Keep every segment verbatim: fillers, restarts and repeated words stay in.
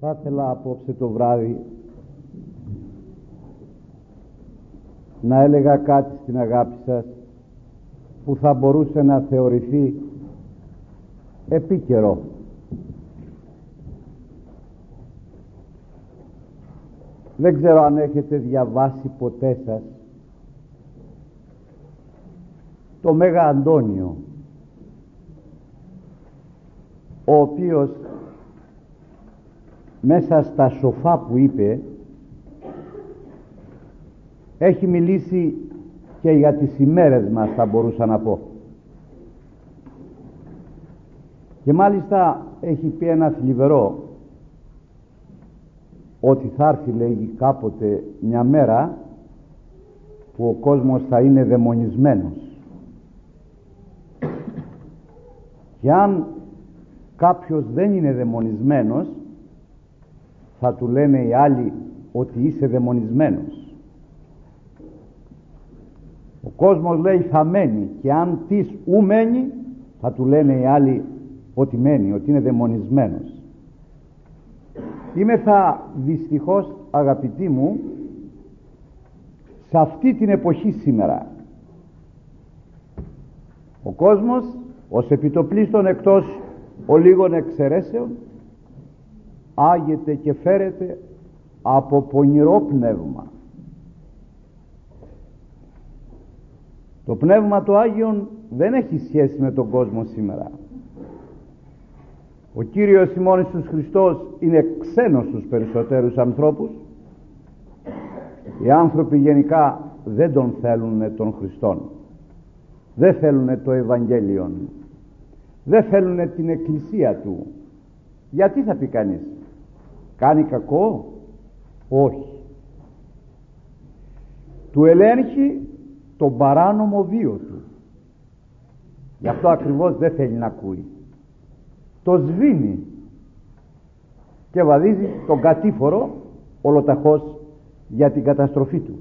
Θα ήθελα απόψε το βράδυ να έλεγα κάτι στην αγάπη σας που θα μπορούσε να θεωρηθεί επίκαιρο. Δεν ξέρω αν έχετε διαβάσει ποτέ σας το Μέγα Αντώνιο, ο οποίος μέσα στα σοφά που είπε έχει μιλήσει και για τις ημέρες μας, θα μπορούσα να πω, και μάλιστα έχει πει ένα θλιβερό ότι θα έρθει, λέγει, κάποτε μια μέρα που ο κόσμος θα είναι δαιμονισμένος, και αν κάποιος δεν είναι δαιμονισμένος θα του λένε οι άλλοι ότι είσαι δαιμονισμένος. Ο κόσμος, λέει, θα μένει, και αν της ου μένει θα του λένε οι άλλοι ότι μένει, ότι είναι δαιμονισμένος. Είμαι θα δυστυχώς, αγαπητοί μου, σε αυτή την εποχή σήμερα. Ο κόσμος ως επιτοπλίστων, εκτός ο λίγων εξαιρέσεων, άγεται και φέρεται από πονηρό πνεύμα. Το πνεύμα το Άγιον δεν έχει σχέση με τον κόσμο σήμερα. Ο Κύριος ημών Ιησούς Χριστός είναι ξένος στους περισσότερους ανθρώπους. Οι άνθρωποι γενικά δεν τον θέλουν τον Χριστόν, δεν θέλουν το Ευαγγέλιον, δεν θέλουν την Εκκλησία του. Γιατί, θα πει κανείς, κάνει κακό? Όχι. Του ελέγχει τον παράνομο βίο του, γι' αυτό ακριβώς δεν θέλει να ακούει. Το σβήνει και βαδίζει τον κατήφορο ολοταχώς για την καταστροφή του.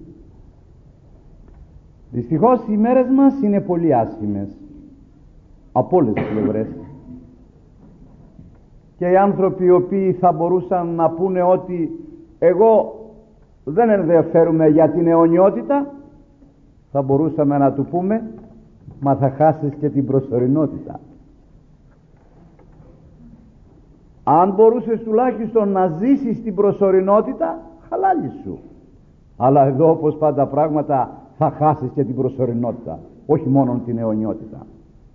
Δυστυχώς οι μέρες μας είναι πολύ άσχημες από όλες τις πλευρές, και οι άνθρωποι οι οποίοι θα μπορούσαν να πούνε ότι εγώ δεν ενδιαφέρομαι για την αιωνιότητα, θα μπορούσαμε να του πούμε, μα θα χάσεις και την προσωρινότητα. Αν μπορούσες τουλάχιστον να ζήσεις την προσωρινότητα, χαλάλι σου. Αλλά εδώ, όπως πάντα πράγματα, θα χάσεις και την προσωρινότητα, όχι μόνο την αιωνιότητα.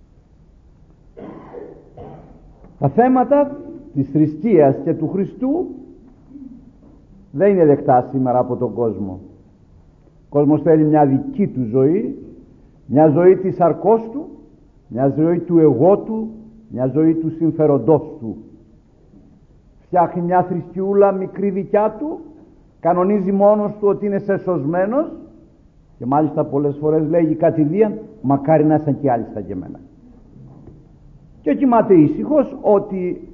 Τα θέματα της θρησκείας και του Χριστού δεν είναι δεκτά σήμερα από τον κόσμο. Ο κόσμος θέλει μια δική του ζωή, μια ζωή της σαρκός του, μια ζωή του εγώ του, μια ζωή του συμφέροντός του. Φτιάχνει μια θρησκειούλα μικρή δικιά του, κανονίζει μόνος του ότι είναι σεσωσμένος, και μάλιστα πολλές φορές λέγει κατηδίαν, μακάρι να ήταν και άλλοι σαν και εμένα. Και κοιμάται ήσυχος ότι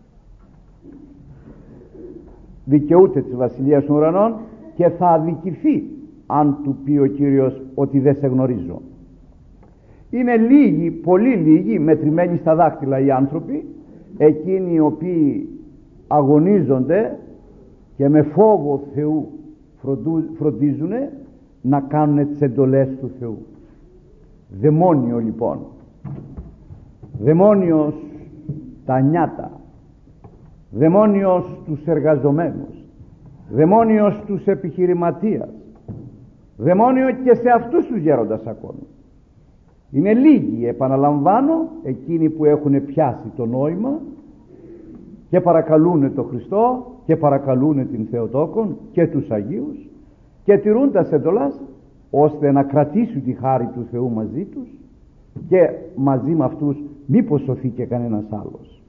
δικαιούται της Βασιλείας των Ουρανών και θα αδικηθεί αν του πει ο Κύριος ότι δεν σε γνωρίζω. Είναι λίγοι, πολύ λίγοι, μετρημένοι στα δάχτυλα οι άνθρωποι, εκείνοι οι οποίοι αγωνίζονται και με φόβο Θεού φροντίζουν να κάνουν τις εντολές του Θεού. Δαιμόνιο λοιπόν, δαιμόνιος τα νιάτα, δαιμόνιος τους εργαζομένους, δαιμόνιος τους επιχειρηματίας, δαιμόνιο και σε αυτούς τους γέροντας ακόμη. Είναι λίγοι, επαναλαμβάνω, εκείνοι που έχουν πιάσει το νόημα και παρακαλούν τον Χριστό και παρακαλούν την Θεοτόκον και τους Αγίους και τηρούν τα εντολάς, ώστε να κρατήσουν τη χάρη του Θεού μαζί τους, και μαζί με αυτούς μήπως σωθεί και κανένας άλλος.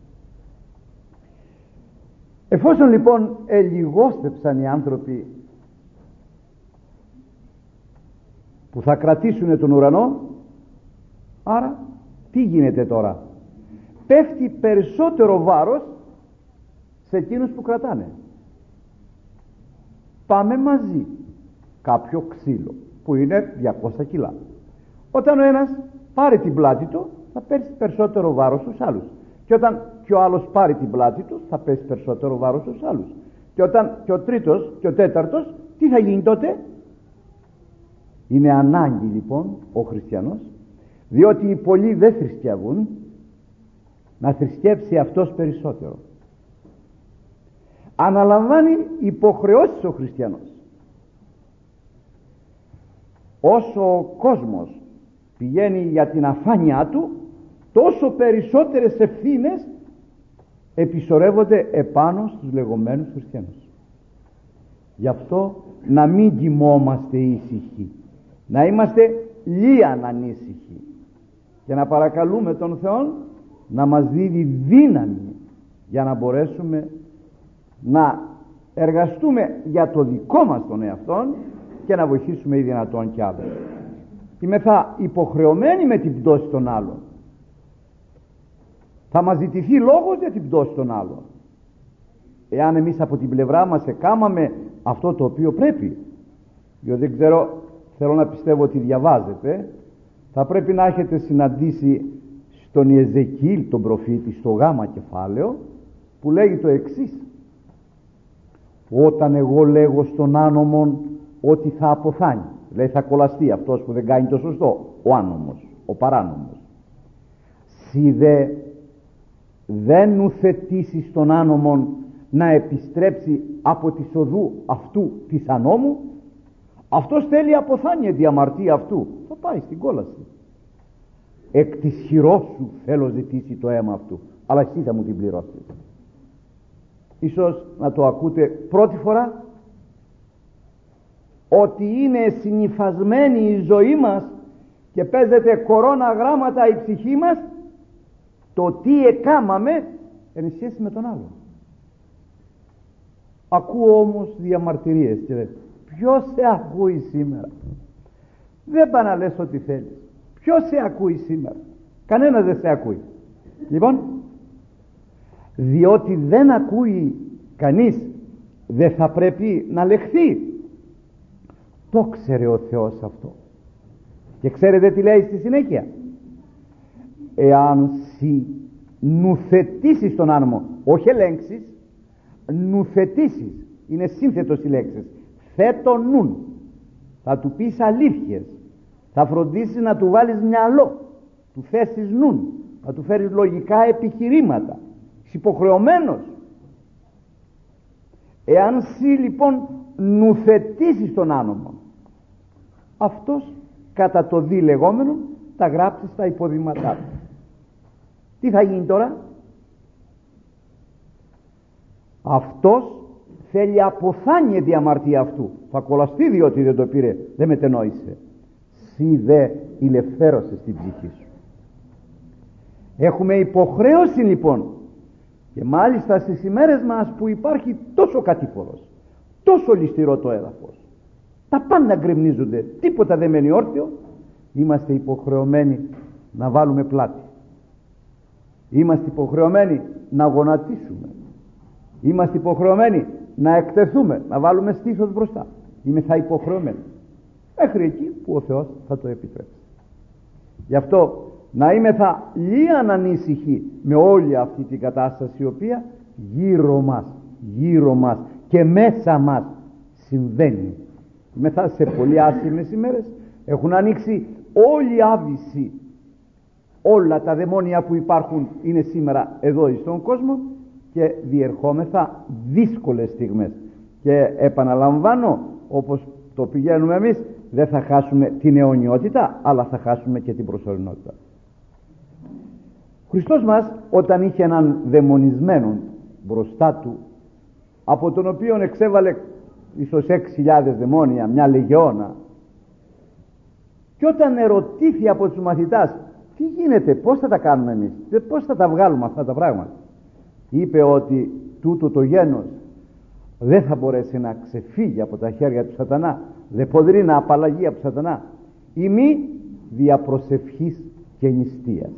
Εφόσον λοιπόν ελιγόστεψαν οι άνθρωποι που θα κρατήσουν τον ουρανό, άρα τι γίνεται τώρα? Πέφτει περισσότερο βάρος σε εκείνους που κρατάνε. Πάμε μαζί κάποιο ξύλο που είναι διακόσια κιλά. Όταν ο ένας πάρει την πλάτη του, θα πέσει περισσότερο βάρος στους άλλους. Και όταν και ο άλλος πάρει την πλάτη του, θα πέσει περισσότερο βάρος στους άλλους. Και όταν και ο τρίτος και ο τέταρτος, τι θα γίνει τότε? Είναι ανάγκη λοιπόν ο χριστιανός, διότι οι πολλοί δεν θρησκεύουν, να θρησκεύσει αυτός περισσότερο. Αναλαμβάνει υποχρεώσεις ο χριστιανός. Όσο ο κόσμος πηγαίνει για την αφάνειά του, τόσο περισσότερες ευθύνες επισορεύονται επάνω στους λεγόμενους χριστιανούς. Γι' αυτό να μην κοιμόμαστε ήσυχοι, να είμαστε λίαν ανήσυχοι και να παρακαλούμε τον Θεό να μας δίδει δύναμη για να μπορέσουμε να εργαστούμε για το δικό μας τον εαυτόν και να βοηθήσουμε ή δυνατόν κι άλλους. Είμεθα υποχρεωμένοι με την πτώση των άλλων. Θα μας ζητηθεί λόγος για την πτώση των άλλων. Εάν εμείς από την πλευρά μας εκάμαμε αυτό το οποίο πρέπει, διότι δεν ξέρω, θέλω να πιστεύω ότι διαβάζετε, θα πρέπει να έχετε συναντήσει στον Ιεζεκιήλ τον προφήτη στο γάμα κεφάλαιο, που λέγει το εξής: όταν εγώ λέγω στον άνομον ότι θα αποθάνει, λέει θα κολλαστεί αυτός που δεν κάνει το σωστό, ο άνομος, ο παράνομος, σι δε δεν ουθετήσεις τον άνομον να επιστρέψει από τη οδού αυτού της ανόμου, αυτός θέλει αποθάνει τη αμαρτία αυτού, θα πάει στην κόλαση. Εκ της χειρός σου θέλω ζητήσει το αίμα αυτού, αλλά εσύ θα μου την πληρώσεις. Ίσως να το ακούτε πρώτη φορά, ότι είναι συνυφασμένη η ζωή μας και παίζεται κορώνα γράμματα η ψυχή μας το τι εκάμαμε εν σχέση με τον άλλο. Ακούω όμως διαμαρτυρίες και λέει, ποιος σε ακούει σήμερα? Δεν πά να λες ό,τι θέλεις. Ποιος σε ακούει σήμερα? Κανένας δεν σε ακούει. Λοιπόν, διότι δεν ακούει κανείς, δεν θα πρέπει να λεχθεί. Το ξέρε ο Θεός αυτό. Και ξέρετε τι λέει στη συνέχεια? Εάν σι νουθετήσεις τον άνομο, όχι ελέγξεις, νουθετήσεις, είναι σύνθετος οι λέξεις, θέτω νουν, θα του πεις αλήθειες, θα φροντίσεις να του βάλεις μυαλό, του θέσεις νουν, θα του φέρεις λογικά επιχειρήματα, είσαι υποχρεωμένος. Εάν σι λοιπόν νουθετήσεις τον άνομο, αυτός κατά το δι λεγόμενο τα γράψει στα υποδήματά του. Τι θα γίνει τώρα? Αυτός θέλει αποθάνει τη αμαρτία αυτού, θα κολλαστεί διότι δεν το πήρε, δεν μετενόησε. Σι δε ηλευθέρωσες την ψυχή σου. Έχουμε υποχρέωση λοιπόν, και μάλιστα στις ημέρες μας που υπάρχει τόσο κατήφορος, τόσο ληστηρό το έδαφος, τα πάντα γκρεμνίζονται, τίποτα δεν μένει όρθιο, είμαστε υποχρεωμένοι να βάλουμε πλάτη, είμαστε υποχρεωμένοι να γονατίσουμε, είμαστε υποχρεωμένοι να εκτεθούμε, να βάλουμε στήθος μπροστά. Είμαι θα υποχρεωμένοι μέχρι εκεί που ο Θεός θα το επιτρέψει. Γι' αυτό να είμαι θα λίαν ανήσυχοι με όλη αυτή την κατάσταση η οποία γύρω μας, γύρω μας και μέσα μας συμβαίνει. Μετά σε πολύ άσχημες ημέρες έχουν ανοίξει όλοι οι άβυσσοι, όλα τα δαιμόνια που υπάρχουν είναι σήμερα εδώ στον κόσμο και διερχόμεθα δύσκολες στιγμές. Και επαναλαμβάνω, όπως το πηγαίνουμε εμείς, δεν θα χάσουμε την αιωνιότητα, αλλά θα χάσουμε και την προσωρινότητα. Ο Χριστός μας, όταν είχε έναν δαιμονισμένο μπροστά του, από τον οποίο εξέβαλε ίσως έξι χιλιάδες δαιμόνια, μια λεγεώνα, και όταν ερωτήθη από τους μαθητάς, τι γίνεται, πώς θα τα κάνουμε εμείς, πώς θα τα βγάλουμε αυτά τα πράγματα, είπε ότι τούτο το γένος δεν θα μπορέσει να ξεφύγει από τα χέρια του σατανά, δεν μπορεί να απαλλαγεί από σατανά, ή μη δια προσευχής και νηστείας.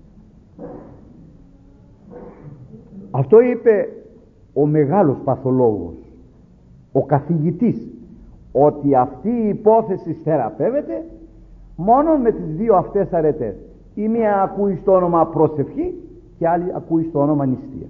Αυτό είπε ο μεγάλος παθολόγος, ο καθηγητής, ότι αυτή η υπόθεση θεραπεύεται μόνο με τις δύο αυτές αρετές. Η μία ακούει στο όνομα προσευχή και άλλη ακούει στο όνομα νηστεία.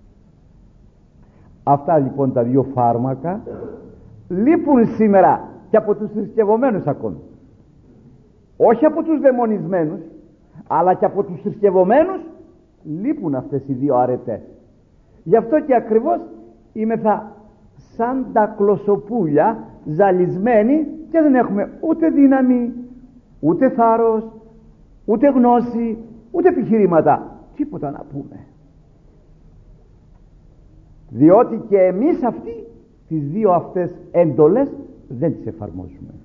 Αυτά λοιπόν τα δύο φάρμακα λείπουν σήμερα και από τους θρησκευωμένους ακόμη. Όχι από τους δαιμονισμένους, αλλά και από τους θρησκευωμένους λείπουν αυτές οι δύο αρετές. Γι' αυτό και ακριβώς είμεθα σαν τα κλωσοπούλια ζαλισμένοι και δεν έχουμε ούτε δύναμη, ούτε θάρρος, ούτε γνώση, ούτε επιχειρήματα, τίποτα να πούμε. Διότι και εμείς αυτοί τις δύο αυτές εντολές δεν τις εφαρμόζουμε.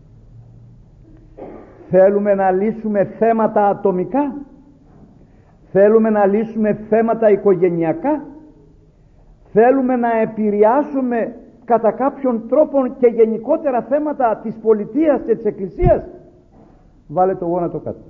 Θέλουμε να λύσουμε θέματα ατομικά, θέλουμε να λύσουμε θέματα οικογενειακά, θέλουμε να επηρεάσουμε κατά κάποιον τρόπο και γενικότερα θέματα της πολιτείας και της εκκλησίας. Βάλε το γόνατο κάτω.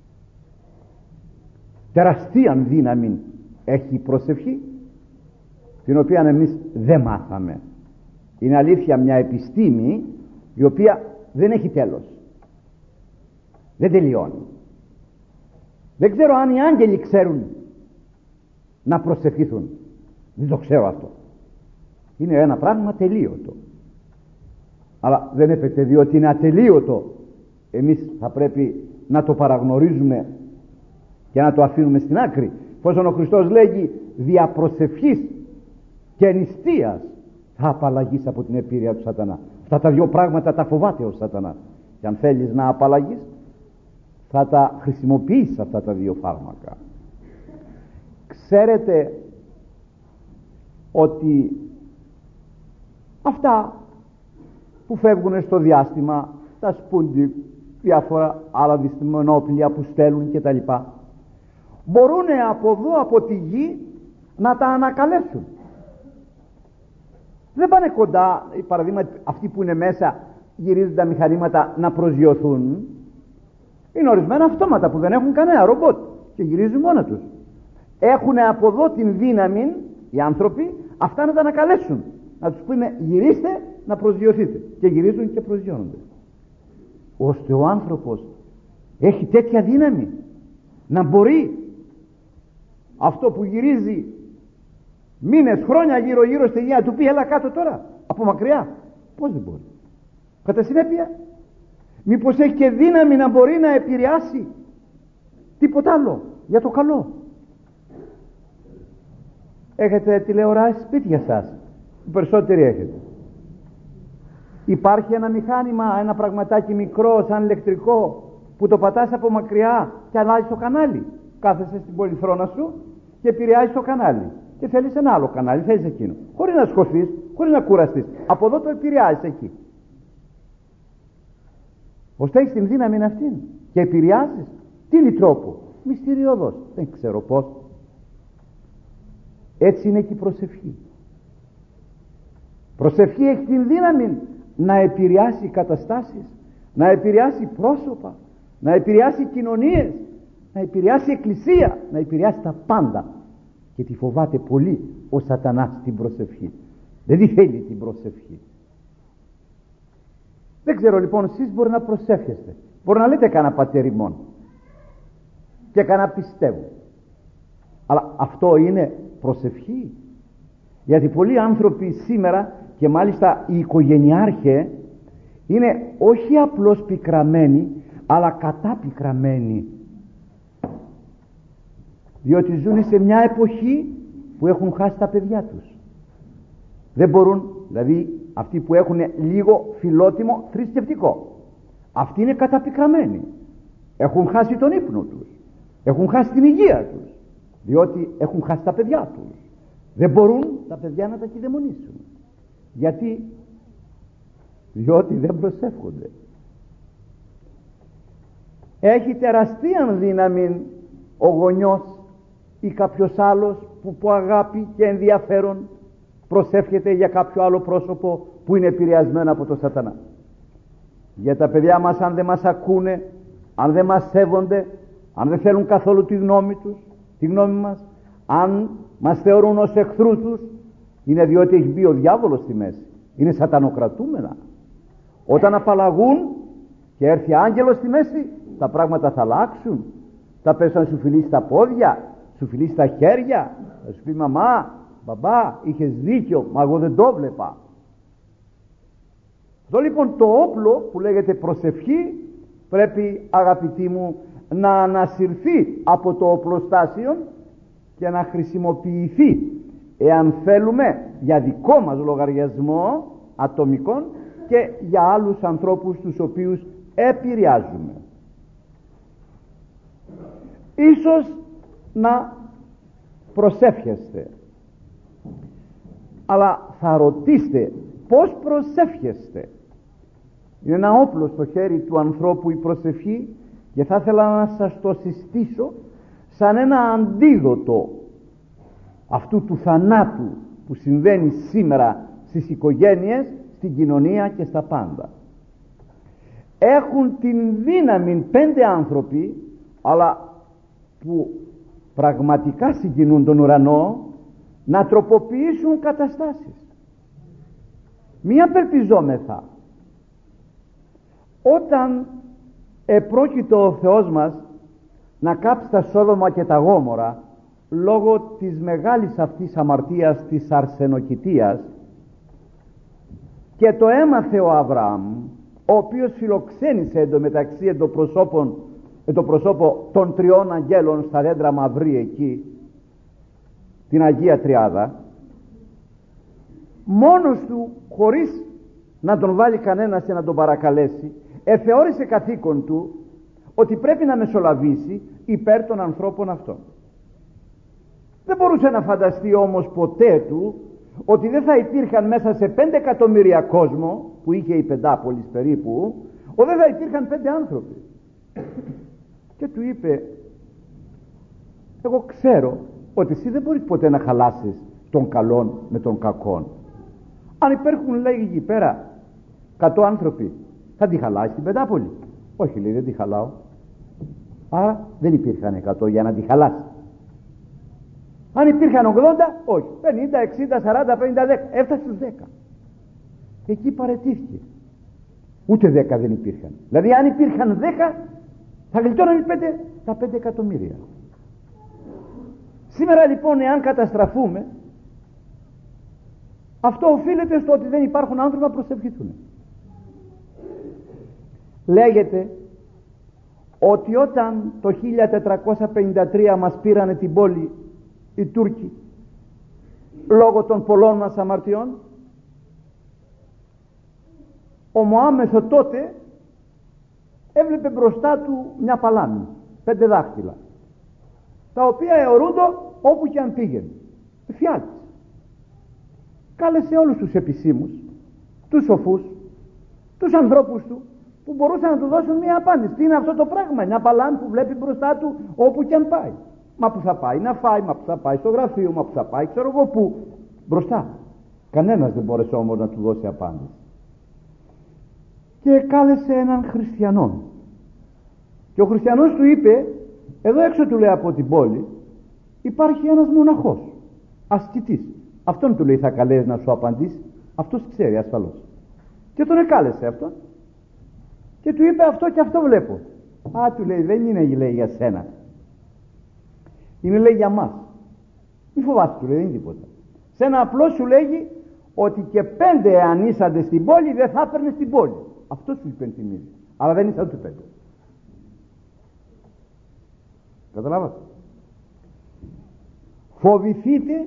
Τεραστίαν δύναμη έχει η προσευχή, την οποία εμείς δεν μάθαμε. Είναι αλήθεια μια επιστήμη η οποία δεν έχει τέλος, δεν τελειώνει. Δεν ξέρω αν οι άγγελοι ξέρουν να προσευχηθούν, δεν το ξέρω αυτό. Είναι ένα πράγμα τελείωτο, αλλά δεν έπεται διότι είναι ατελείωτο εμείς θα πρέπει να το παραγνωρίζουμε και να το αφήνουμε στην άκρη. Εφόσον ο Χριστός λέγει δια προσευχής και νηστείας θα απαλλαγείς από την επίρρεια του σατανά. Αυτά τα δύο πράγματα τα φοβάται ο σατανάς, και αν θέλεις να απαλλαγείς θα τα χρησιμοποιήσεις αυτά τα δύο φάρμακα. Ξέρετε ότι αυτά που φεύγουν στο διάστημα, τα Sputnik, διάφορα άλλα διστημονόπλια που στέλνουν και τα λοιπά, μπορούν από εδώ από τη γη να τα ανακαλέσουν. Δεν πάνε κοντά, παραδείγμα αυτοί που είναι μέσα γυρίζουν τα μηχανήματα να προσγειωθούν. Είναι ορισμένα αυτόματα που δεν έχουν κανένα ρομπότ και γυρίζουν μόνα τους. Έχουν από εδώ την δύναμη οι άνθρωποι αυτά να τα ανακαλέσουν, να τους πούνε γυρίστε να προσγειωθείτε, και γυρίζουν και προσγειώνονται. Ώστε ο άνθρωπος έχει τέτοια δύναμη να μπορεί αυτό που γυρίζει μήνες, χρόνια γύρω γύρω στη γη να του πει έλα κάτω τώρα από μακριά. Πώς δεν μπορεί? Κατά συνέπεια μήπως έχει και δύναμη να μπορεί να επηρεάσει τίποτα άλλο για το καλό? Έχετε τηλεοράσεις σπίτια σας? Οι περισσότεροι έχετε. Υπάρχει ένα μηχάνημα, ένα πραγματάκι μικρό σαν ηλεκτρικό που το πατάς από μακριά και αλλάζει το κανάλι. Κάθεσαι στην πολυθρόνα σου και επηρεάζει το κανάλι και θέλεις ένα άλλο κανάλι, θέλεις εκείνο, χωρίς να σκοθείς, χωρίς να κουραστείς. Από εδώ το επηρεάζεις εκεί, ώστε έχεις την δύναμη αυτή και επηρεάζεις. Τι είναι τρόπο? Μυστηριώδος, δεν ξέρω πώς. Έτσι είναι και η προσευχή. Προσευχή έχει την δύναμη να επηρεάσει καταστάσεις, να επηρεάσει πρόσωπα, να επηρεάσει κοινωνίες, να επηρεάσει εκκλησία, να επηρεάσει τα πάντα. Και τη φοβάται πολύ ο σατανάς την προσευχή. Δεν τη θέλει την προσευχή. Δεν ξέρω λοιπόν, εσείς μπορεί να προσεύχεστε, μπορεί να λέτε κανένα πατέρ ημών και κανένα πιστεύω, αλλά αυτό είναι προσευχή? Γιατί πολλοί άνθρωποι σήμερα, και μάλιστα οι οικογενειάρχε, είναι όχι απλώς πικραμένοι, αλλά κατάπικραμένοι, διότι ζουν σε μια εποχή που έχουν χάσει τα παιδιά τους. Δεν μπορούν, δηλαδή αυτοί που έχουν λίγο φιλότιμο θρησκευτικό, αυτοί είναι καταπικραμένοι, έχουν χάσει τον ύπνο τους, έχουν χάσει την υγεία τους, διότι έχουν χάσει τα παιδιά τους. Δεν μπορούν τα παιδιά να τα κυδαιμονήσουν. Γιατί? Διότι δεν προσεύχονται. Έχει τεραστία δύναμη ο γονιός ή κάποιος άλλος που από αγάπη και ενδιαφέρον προσεύχεται για κάποιο άλλο πρόσωπο που είναι επηρεασμένο από το σατανά. Για τα παιδιά μας, αν δεν μας ακούνε, αν δεν μας σέβονται, αν δεν θέλουν καθόλου τη γνώμη τους, τη γνώμη μας, αν μας θεωρούν ως εχθρούς τους, είναι διότι έχει μπει ο διάβολος στη μέση. Είναι σατανοκρατούμενα. Όταν απαλλαγούν και έρθει άγγελος στη μέση, τα πράγματα θα αλλάξουν. Θα πέσουν να σου φιλήσει τα πόδια σου φιλήσει τα χέρια, θα σου πει μαμά, μπαμπά, είχες δίκιο, μα εγώ δεν το βλέπα. Αυτό λοιπόν το όπλο που λέγεται προσευχή πρέπει, αγαπητοί μου, να ανασυρθεί από το οπλοστάσιο και να χρησιμοποιηθεί, εάν θέλουμε, για δικό μας λογαριασμό ατομικών και για άλλους ανθρώπους τους οποίους επηρεάζουμε. Ίσως να προσεύχεστε, αλλά θα ρωτήσετε πώς προσεύχεστε. Είναι ένα όπλο στο χέρι του ανθρώπου η προσευχή, και θα ήθελα να σας το συστήσω σαν ένα αντίδοτο αυτού του θανάτου που συμβαίνει σήμερα στις οικογένειες, στην κοινωνία και στα πάντα. Έχουν την δύναμη πέντε άνθρωποι, αλλά που πραγματικά συγκινούν τον ουρανό, να τροποποιήσουν καταστάσεις. Μία πεπιζόμεθα, όταν επρόκειτο ο Θεός μας να κάψει τα Σόδομα και τα Γόμορα λόγω της μεγάλης αυτής αμαρτίας της αρσενοκητείας, και το έμαθε ο Αβραάμ, ο οποίος φιλοξένησε εντωμεταξύ εν το προσώπο, εν το προσώπο των τριών αγγέλων στα δέντρα Μαυρί εκεί, την Αγία Τριάδα, μόνος του, χωρίς να τον βάλει κανένας και να τον παρακαλέσει, εθεώρησε καθήκον του ότι πρέπει να μεσολαβήσει υπέρ των ανθρώπων αυτών. Δεν μπορούσε να φανταστεί όμως ποτέ του ότι δεν θα υπήρχαν μέσα σε πέντε εκατομμύρια κόσμο που είχε η Πεντάπολης περίπου, ότι δεν θα υπήρχαν πέντε άνθρωποι. Και του είπε, εγώ ξέρω ότι εσύ δεν μπορείς ποτέ να χαλάσεις τον καλόν με τον κακόν. Αν υπάρχουν, λέει, εκεί πέρα εκατό άνθρωποι, θα τη χαλάσει την Πεντάπολη? Όχι, λέει, δεν τη χαλάω. Άρα δεν υπήρχαν εκατό για να τη χαλάσει. Αν υπήρχαν ογδόντα, όχι, πενήντα, εξήντα, σαράντα, πενήντα, δέκα, έφτασε στους δέκα. Εκεί παραιτήθηκε. Ούτε δέκα δεν υπήρχαν. Δηλαδή αν υπήρχαν δέκα, θα γλιτώναν πέντε, τα πέντε εκατομμύρια. Σήμερα λοιπόν, εάν καταστραφούμε, αυτό οφείλεται στο ότι δεν υπάρχουν άνθρωποι να προσευχηθούν. Λέγεται ότι όταν το χίλια τετρακόσια πενήντα τρία μας πήρανε την πόλη οι Τούρκοι λόγω των πολλών μας αμαρτιών, ο Μωάμεθο τότε έβλεπε μπροστά του μια παλάμη, πέντε δάχτυλα, τα οποία αιωρούνται όπου και αν πήγαινε. Φιάλτης. Κάλεσε όλους τους επισήμους, τους σοφούς, τους ανθρώπους του, που μπορούσαν να του δώσουν μια απάντηση. Τι είναι αυτό το πράγμα? Μια παλάμη που βλέπει μπροστά του όπου και αν πάει. Μα που θα πάει να φάει, μα που θα πάει στο γραφείο, μα που θα πάει ξέρω εγώ που. Μπροστά. Κανένας δεν μπόρεσε όμως να του δώσει απάντηση. Και κάλεσε έναν χριστιανό. Και ο χριστιανός του είπε, εδώ έξω, του λέει, από την πόλη υπάρχει ένας μοναχός, ασκητής. Αυτόν του λέει θα καλέσει να σου απαντήσει. Αυτός ξέρει ασφαλώς. Και τον εκάλεσε αυτόν και του είπε, αυτό και αυτό βλέπω. Α, του λέει, δεν είναι, λέει, για σένα. Είναι, λέει, για μας. Μη φοβάσαι, του λέει, δεν είναι τίποτα. Σε ένα απλό σου λέγει ότι και πέντε εάν ήσαντε στην πόλη δεν θα έπαιρνε την πόλη. Αυτό σου υπενθυμίζει. Αλλά δεν ήσαν ούτε πέντε. Καταλάβατε? Φοβηθείτε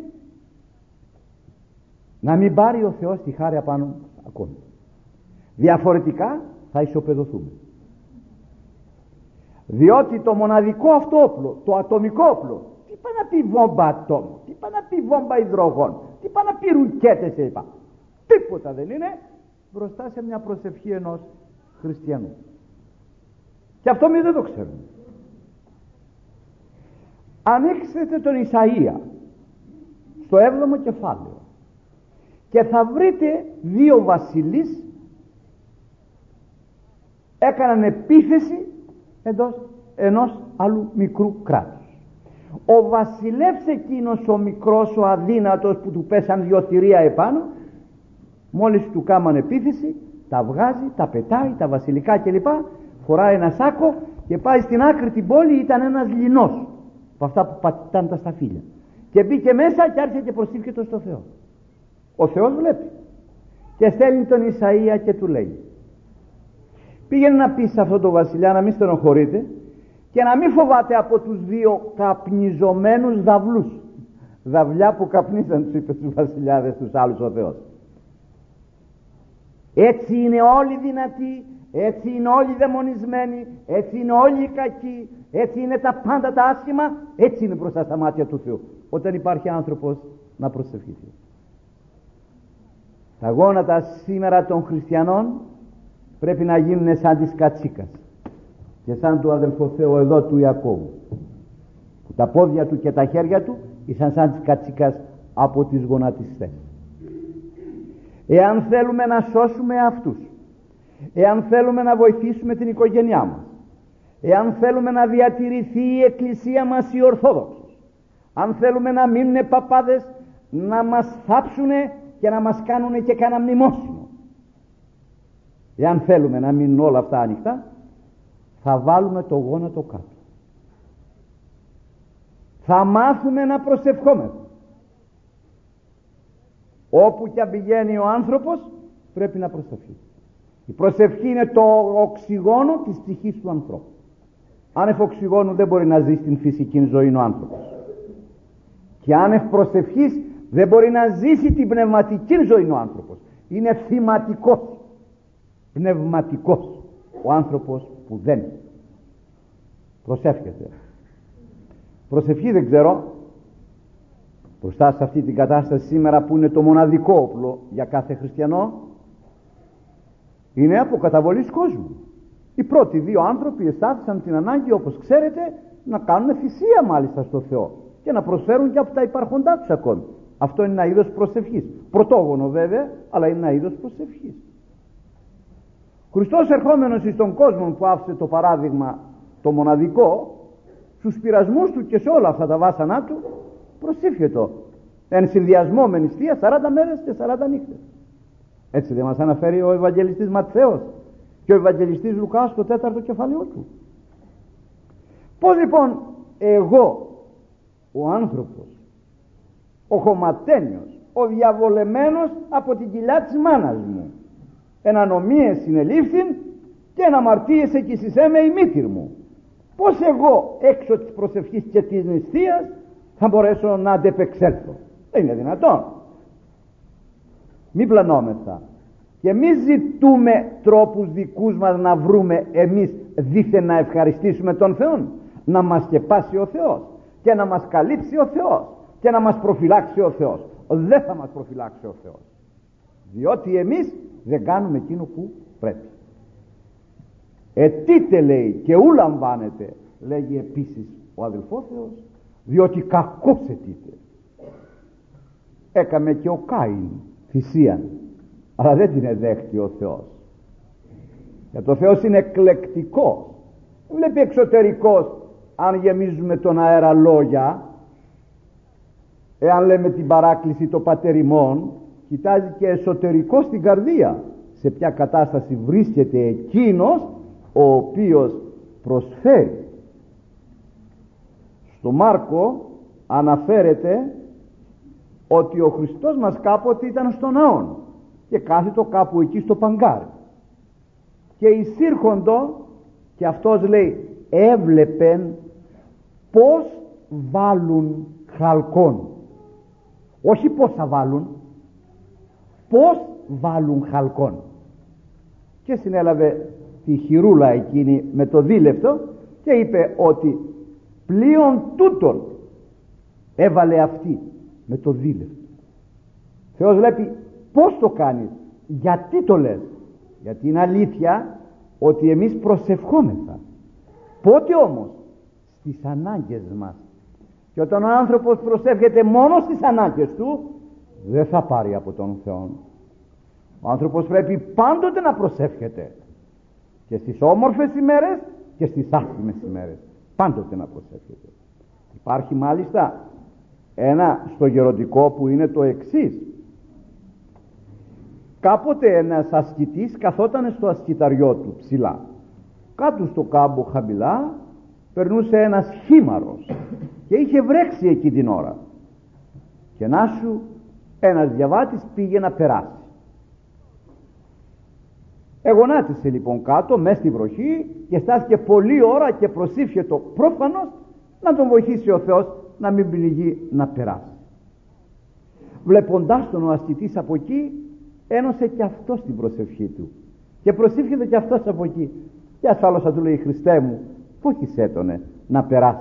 να μην πάρει ο Θεός τη χάρη απάνω ακόμη. Διαφορετικά θα ισοπεδωθούμε. Διότι το μοναδικό αυτό όπλο, το ατομικό όπλο, τι πάει να πει βόμβα ατόμου, τι πάει να πει βόμβα υδρογόνου, τι πάει να πει ρουκέτες, είπα. Τίποτα δεν είναι μπροστά σε μια προσευχή ενός χριστιανού. Και αυτό εμείς δεν το ξέρουμε. Ανοίξτε τον Ισαΐα στο έβδομο κεφάλαιο και θα βρείτε δύο βασιλείς έκαναν επίθεση εντός ενός άλλου μικρού κράτους. Ο βασιλεύς εκείνος ο μικρός, ο αδύνατος που του πέσαν δυο θηρία επάνω, μόλις του κάμαν επίθεση, τα βγάζει, τα πετάει, τα βασιλικά κλπ, φοράει ένα σάκο και πάει στην άκρη την πόλη. Ήταν ένας λινός, από αυτά που πατάνε τα σταφύλια, και μπήκε μέσα και άρχισε και προσήφιε στο Θεό. Ο Θεός βλέπει και στέλνει τον Ισαΐα και του λέει: πήγαινε να πει σε αυτόν τον βασιλιά να μην στενοχωρείτε και να μην φοβάται από τους δύο καπνιζομένους δαυλούς. Δαυλιά που καπνίζαν, τους είπε στους βασιλιάδες τους άλλους ο Θεός. Έτσι είναι όλοι δυνατοί, έτσι είναι όλοι δαιμονισμένοι, έτσι είναι όλοι οι κακοί, έτσι είναι τα πάντα τα άσχημα, έτσι είναι μπροστά στα μάτια του Θεού όταν υπάρχει άνθρωπος να προσευχηθεί. Τα γόνατα σήμερα των χριστιανών πρέπει να γίνουν σαν της Κατσίκας και σαν του αδελφοθέου εδώ του Ιακώβου, που τα πόδια του και τα χέρια του ήσαν σαν της Κατσίκας από τις γονατιστές. Εάν θέλουμε να σώσουμε αυτούς, εάν θέλουμε να βοηθήσουμε την οικογένειά μας, εάν θέλουμε να διατηρηθεί η εκκλησία μας η Ορθόδοξη, αν θέλουμε να μείνουν παπάδες να μας θάψουν και να μας κάνουν και κανένα μνημόσυνο, εάν θέλουμε να μείνουν όλα αυτά ανοιχτά, θα βάλουμε το γόνατο κάτω. Θα μάθουμε να προσευχόμαστε. Όπου και αν πηγαίνει ο άνθρωπος πρέπει να προσευχεί. Η προσευχή είναι το οξυγόνο της ψυχής του ανθρώπου. Άνευ οξυγόνου δεν μπορεί να ζει στην φυσική ζωή ο άνθρωπος, και άνευ προσευχής δεν μπορεί να ζήσει την πνευματική ζωή ο άνθρωπος. Είναι θυματικός, πνευματικός ο άνθρωπος που δεν προσεύχεται. Προσευχή, δεν ξέρω, μπροστά σε αυτή την κατάσταση σήμερα που είναι το μοναδικό όπλο για κάθε χριστιανό, είναι αποκαταβολής κόσμου. Οι πρώτοι δύο άνθρωποι αισθάνθησαν την ανάγκη, όπως ξέρετε, να κάνουν θυσία μάλιστα στο Θεό και να προσφέρουν και από τα υπάρχοντά τους ακόμη. Αυτό είναι ένα είδος προσευχής, πρωτόγονο βέβαια, αλλά είναι ένα είδος προσευχής. Χριστός ερχόμενος εις τον κόσμο που άφησε το παράδειγμα το μοναδικό, στους πειρασμούς του και σε όλα αυτά τα βάσανά του, προσήφιετο εν συνδυασμό με νηστεία σαράντα μέρες και σαράντα νύχτες. Έτσι δεν μας αναφέρει ο Ευαγγελιστής Ματθαίος και ο Ευαγγελιστής Λουκάς στο τέταρτο κεφάλαιο του. Πώς λοιπόν εγώ, ο άνθρωπος, ο χωματένιος, ο διαβολεμένος από την κοιλιά της μάνας μου, εν ανομίες συνελήφθην και εν αμαρτίες εκεισισέ η μήτηρ μου, πώς εγώ έξω της προσευχής και της νηστείας θα μπορέσω να αντεπεξέλθω? Δεν είναι δυνατόν. Μην πλανόμεθα και μη ζητούμε τρόπους δικούς μας να βρούμε εμείς δήθεν να ευχαριστήσουμε τον Θεό, να μας σκεπάσει ο Θεός και να μας καλύψει ο Θεός και να μας προφυλάξει ο Θεός. Δεν θα μας προφυλάξει ο Θεός, διότι εμείς δεν κάνουμε εκείνο που πρέπει. Ετείτε, λέει, και ου λαμβάνετε, λέγει επίσης ο αδελφός Θεός, διότι κακώς ετείτε. Έκαμε και ο Κάιν θυσία, αλλά δεν την εδέχτηκε ο Θεός. Γιατί ο Θεός είναι εκλεκτικός. Δεν βλέπει εξωτερικός αν γεμίζουμε τον αέρα λόγια, εάν λέμε την παράκληση το Πατέρ ημών, κοιτάζει και εσωτερικό στην καρδία, σε ποια κατάσταση βρίσκεται εκείνος ο οποίος προσφέρει. Στο Μάρκο αναφέρεται ότι ο Χριστός μας κάποτε ήταν στον ναόν και κάθιτο κάπου εκεί στο παγκάρι και εισήρχοντο, και αυτός λέει έβλεπεν πως βάλουν χαλκόν, όχι πως θα βάλουν, πως βάλουν χαλκόν, και συνέλαβε τη χειρούλα εκείνη με το δίλεπτο και είπε ότι πλέον τούτον έβαλε αυτή με το δίλεπτο. Θεός βλέπει πως το κάνεις, γιατί το λες, γιατί είναι αλήθεια ότι εμείς προσευχόμεθα. Πότε όμως? Στις ανάγκες μας. Και όταν ο άνθρωπος προσεύχεται μόνο στις ανάγκες του, δεν θα πάρει από τον Θεό. Ο άνθρωπος πρέπει πάντοτε να προσεύχεται, και στις όμορφες ημέρες και στις άσχημες ημέρες, πάντοτε να προσεύχεται. Υπάρχει μάλιστα ένα στο γεροντικό που είναι το εξής. Κάποτε ένας ασκητής καθόταν στο ασκηταριό του ψηλά, κάτω στο κάμπο χαμηλά περνούσε ένας χήμαρος και είχε βρέξει εκεί την ώρα, και να σου ένας διαβάτης πήγε να περάσει. Εγονάτισε λοιπόν κάτω μες στη βροχή και στάθηκε πολλή ώρα και προσήφιε το πρόφανος να τον βοηθήσει ο Θεός να μην πληγεί να περάσει. Βλέποντάς τον ο ασκητής από εκεί, ένωσε και αυτός την προσευχή του και προσήφιε και αυτός από εκεί, και ασφάλως θα του λέει: Χριστέ μου, φώτισέ τονε να περάσει.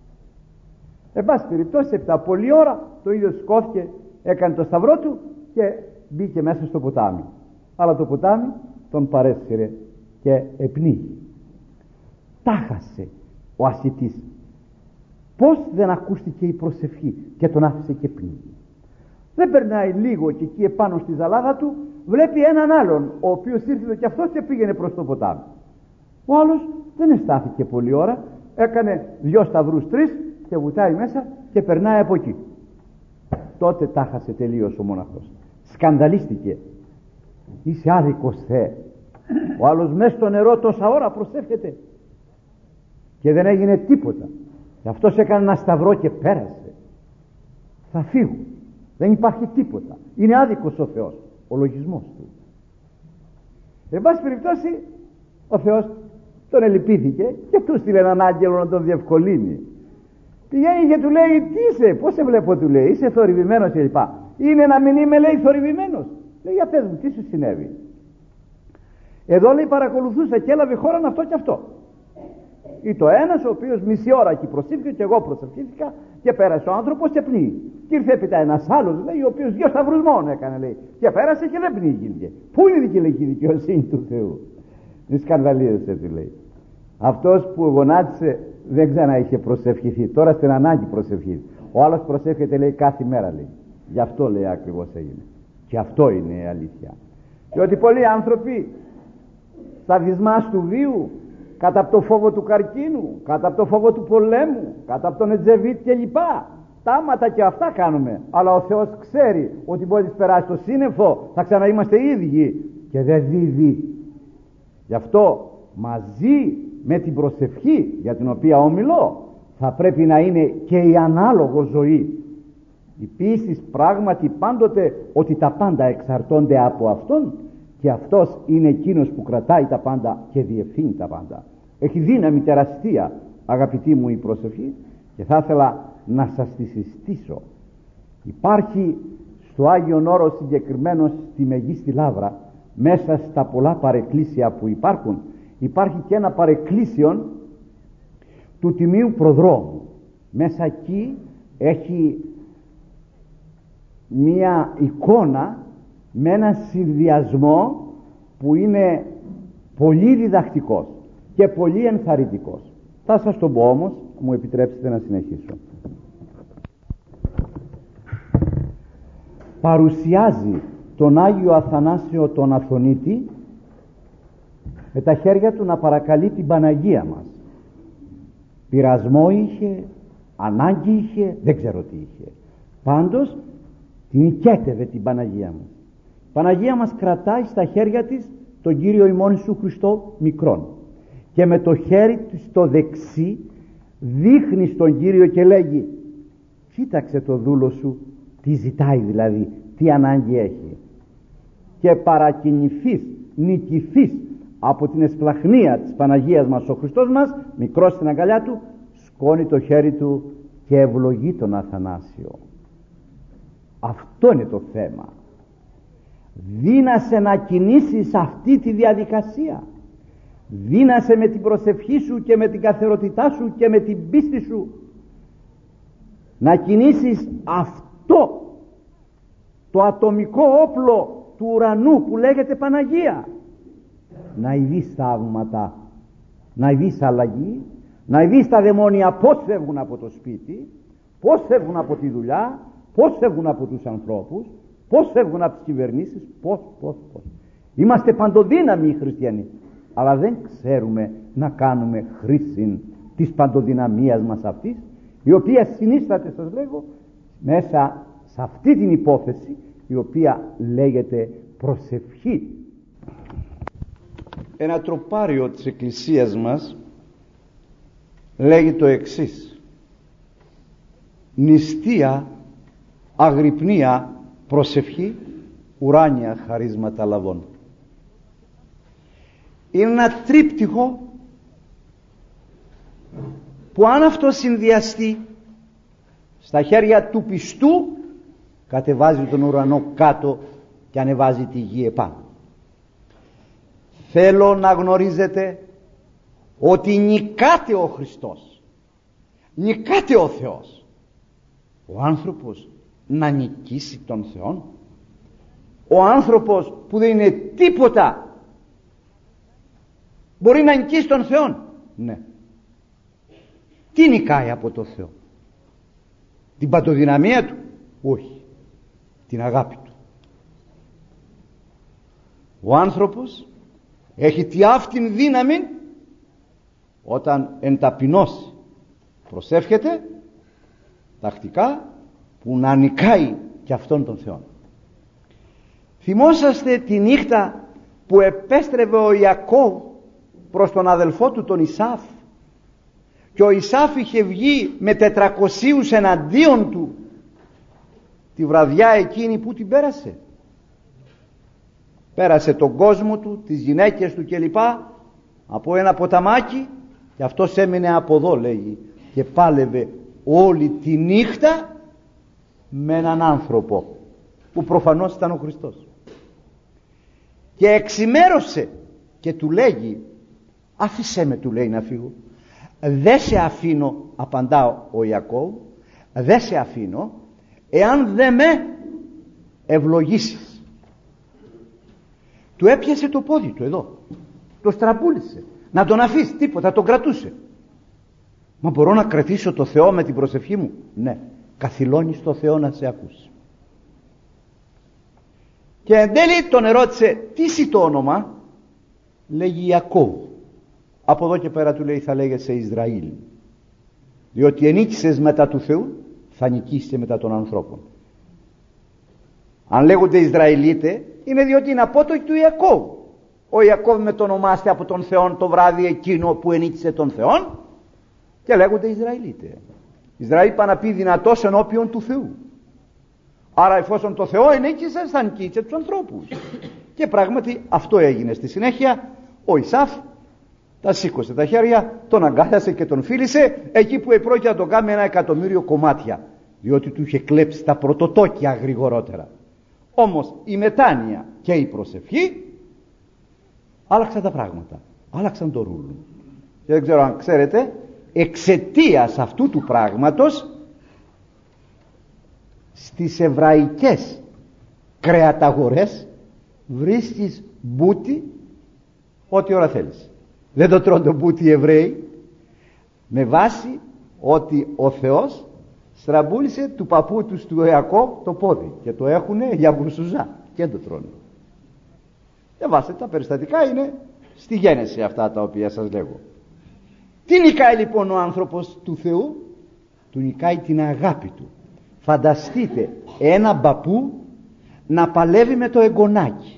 Εν πάση περιπτώσει, έπειτα πολλή ώρα το ίδιο σηκώθηκε, έκανε το σταυρό του και μπήκε μέσα στο ποτάμι. Αλλά το ποτάμι τον παρέσυρε και επνίγει. Τάχασε ο ασcητής. Πώς δεν ακούστηκε η προσευχή και τον άφησε και πνίγει. Δεν περνάει λίγο και εκεί επάνω στη ζαλάδα του βλέπει έναν άλλον, ο οποίος ήρθε και αυτός και πήγαινε προς το ποτάμι. Ο άλλος δεν εστάθηκε πολλή ώρα, έκανε δυο σταυρούς, τρεις, και βουτάει μέσα και περνάει από εκεί. Τότε τάχασε τελείως ο μοναχός. Σκανδαλίστηκε. Είσαι άδικος, Θεέ. Ο άλλος μέσα στο νερό τόσα ώρα προσεύχεται και δεν έγινε τίποτα. Και αυτός έκανε ένα σταυρό και πέρασε. Θα φύγω. Δεν υπάρχει τίποτα. Είναι άδικος ο Θεός. Ο λογισμός του. Εν πάση περιπτώσει, ο Θεός τον ελυπήθηκε και του στείλε έναν άγγελο να τον διευκολύνει. Πηγαίνει και του λέει: τι είσαι, πώς σε βλέπω, του λέει, είσαι θορυβημένος κλπ. Είναι να μην είμαι, λέει, θορυβημένος. Λέει: για πες μου, τι σου συνέβη? Εδώ, λέει, παρακολουθούσα και έλαβε χώραν αυτό και αυτό. Ή το ένας ο οποίος μισή ώρα εκεί προσήφθηκε και εγώ προσευχήθηκα και πέρασε ο άνθρωπος και πνίγει. Και ήρθε έπειτα ένας άλλος, λέει, ο οποίος δυο σταυρούς μόνο έκανε, λέει, και πέρασε και δεν πνίγηκε. Πού είναι η δικαιολογική δικαιοσύνη του Θεού? Μη σκανδαλίζεσαι, του λέει. Αυτός που γονάτισε δεν ξανά είχε προσευχηθεί. Τώρα στην ανάγκη προσευχή. Ο άλλος προσεύχεται, λέει, κάθε μέρα, λέει. Γι' αυτό, λέει, ακριβώς έγινε. Και αυτό είναι η αλήθεια. Διότι πολλοί άνθρωποι στα δυσμάς του βίου, κάτω από το φόβο του καρκίνου, κάτω από το φόβο του πολέμου, κάτω από τον Ετζεβίτ και λοιπά, τάματα και αυτά κάνουμε. Αλλά ο Θεός ξέρει ότι μόλις περάσει το σύννεφο θα ξαναείμαστε ίδιοι και δεν δίδει. Γι' αυτό μαζί με την προσευχή για την οποία ομιλώ θα πρέπει να είναι και η ανάλογο ζωή. Η πίστη πράγματι πάντοτε ότι τα πάντα εξαρτώνται από Αυτόν και Αυτός είναι εκείνος που κρατάει τα πάντα και διευθύνει τα πάντα. Έχει δύναμη τεραστία, αγαπητοί μου, η προσευχή, και θα ήθελα να σας τη συστήσω. Υπάρχει στο Άγιον Όρο, συγκεκριμένο στη Μεγίστη Λαύρα, μέσα στα πολλά παρεκκλήσια που υπάρχουν, υπάρχει και ένα παρεκκλήσιον του Τιμίου Προδρόμου. Μέσα εκεί έχει μία εικόνα με ένα συνδυασμό που είναι πολύ διδακτικός και πολύ ενθαρρυντικός. Θα σας το πω όμως, μου επιτρέψετε να συνεχίσω. Παρουσιάζει τον Άγιο Αθανάσιο τον Αθωνίτη με τα χέρια του να παρακαλεί την Παναγία μας. Πειρασμό είχε, ανάγκη είχε, δεν ξέρω τι είχε. Πάντως την οικέτευε την Παναγία μας. Η Παναγία μας κρατάει στα χέρια της τον Κύριο ημών Ιησού Χριστό μικρόν και με το χέρι της το δεξί δείχνει στον Κύριο και λέγει: κοίταξε το δούλο σου τι ζητάει, δηλαδή τι ανάγκη έχει. Και παρακινηθείς, νικηθείς από την εσπλαχνία της Παναγίας μας ο Χριστός μας, μικρός στην αγκαλιά του, σκόνει το χέρι του και ευλογεί τον Αθανάσιο. Αυτό είναι το θέμα. Δύνασε να κινήσεις αυτή τη διαδικασία. Δύνασε με την προσευχή σου και με την καθαρότητά σου και με την πίστη σου να κινήσεις αυτό το ατομικό όπλο του ουρανού που λέγεται Παναγία. Να ειδείς θαύματα, να ειδείς αλλαγή, να ειδείς τα δαιμόνια πως φεύγουν από το σπίτι, πως φεύγουν από τη δουλειά, πως φεύγουν από τους ανθρώπους, πως φεύγουν από τις κυβερνήσεις, πως, πως, πως. Είμαστε παντοδύναμοι οι χριστιανοί, αλλά δεν ξέρουμε να κάνουμε χρήση της παντοδυναμίας μας αυτής, η οποία συνίσταται, σας λέγω, μέσα σε αυτή την υπόθεση η οποία λέγεται προσευχή. Ένα τροπάριο της Εκκλησίας μας λέγει το εξής: νηστεία, αγρυπνία, προσευχή, ουράνια χαρίσματα λαβών. Είναι ένα τρίπτυχο που αν αυτό συνδυαστεί στα χέρια του πιστού, κατεβάζει τον ουρανό κάτω και ανεβάζει τη γη επάνω. Θέλω να γνωρίζετε ότι νικάται ο Χριστός, νικάται ο Θεός. Ο άνθρωπος να νικήσει τον Θεό, ο άνθρωπος που δεν είναι τίποτα μπορεί να νικήσει τον Θεό? Ναι. Τι νικάει από το Θεό? Την παντοδυναμία του? Όχι. Την αγάπη του. Ο άνθρωπος έχει τη αυτήν δύναμη όταν εν ταπεινώσει προσεύχεται τακτικά, που να νικάει και αυτόν τον Θεό. Θυμόσαστε τη νύχτα που επέστρεβε ο Ιακώβ προς τον αδελφό του τον Ισάφ, και ο Ισάφ είχε βγει με τετρακοσίους εναντίον του τη βραδιά εκείνη που την πέρασε. Πέρασε τον κόσμο του, τις γυναίκες του κλπ, από ένα ποταμάκι, και αυτός έμεινε από εδώ, λέγει, και πάλευε όλη τη νύχτα με έναν άνθρωπο που προφανώς ήταν ο Χριστός. Και εξημέρωσε και του λέγει, άφησέ με, του λέει, να φύγω. Δεν σε αφήνω, απαντά ο Ιακώβ, δεν σε αφήνω εάν δεν με ευλογήσεις. Του έπιασε το πόδι του εδώ, το στραμπούλησε, να τον αφήσει, τίποτα, τον κρατούσε. Μα μπορώ να κρατήσω το Θεό με την προσευχή μου? Ναι. Καθυλώνεις το Θεό να σε ακούσει. Και εν τέλει τον ερώτησε, τι είσαι το όνομα? Λέγει Ιακώβ. Από εδώ και πέρα του λέει, θα λέγεσαι Ισραήλ, διότι ενίκησες μετά του Θεού, θα νικήσεις μετά των ανθρώπων. Αν λέγονται Ισραηλίτε, είναι διότι είναι απότοκοι του Ιακώβ. Ο Ιακώβ μετονομάστε από τον Θεό το βράδυ εκείνο που ενίκησε τον Θεό, και λέγονται Ισραηλίτε. Ισραήλ είπα να πει δυνατός ενώπιον του Θεού. Άρα εφόσον το Θεό ενίκησε, θα νικήσει τους ανθρώπους. Και πράγματι αυτό έγινε στη συνέχεια. Ο Ισάφ τα σήκωσε τα χέρια, τον αγκάλιασε και τον φίλησε εκεί που επρόκειται να τον κάνει ένα εκατομμύριο κομμάτια, διότι του είχε κλέψει τα πρωτοτόκια γρηγορότερα. Όμως η μετάνοια και η προσευχή άλλαξαν τα πράγματα, άλλαξαν το ρούλο. Και δεν ξέρω αν ξέρετε, εξαιτίας αυτού του πράγματος στις εβραϊκές κρεαταγορές βρίσκεις μπούτι ό,τι ώρα θέλεις. Δεν το τρώνε το μπούτι οι Εβραίοι, με βάση ότι ο Θεός στραμπούλησε του παππού τους του Ιακώβ το πόδι και το έχουνε για μπουρσουζά και δεν το τρώνε. Διαβάστε, τα περιστατικά είναι στη Γένεση αυτά τα οποία σας λέγω. Τι νικάει λοιπόν ο άνθρωπος του Θεού? Του νικάει την αγάπη του. Φανταστείτε έναν παππού να παλεύει με το εγγονάκι,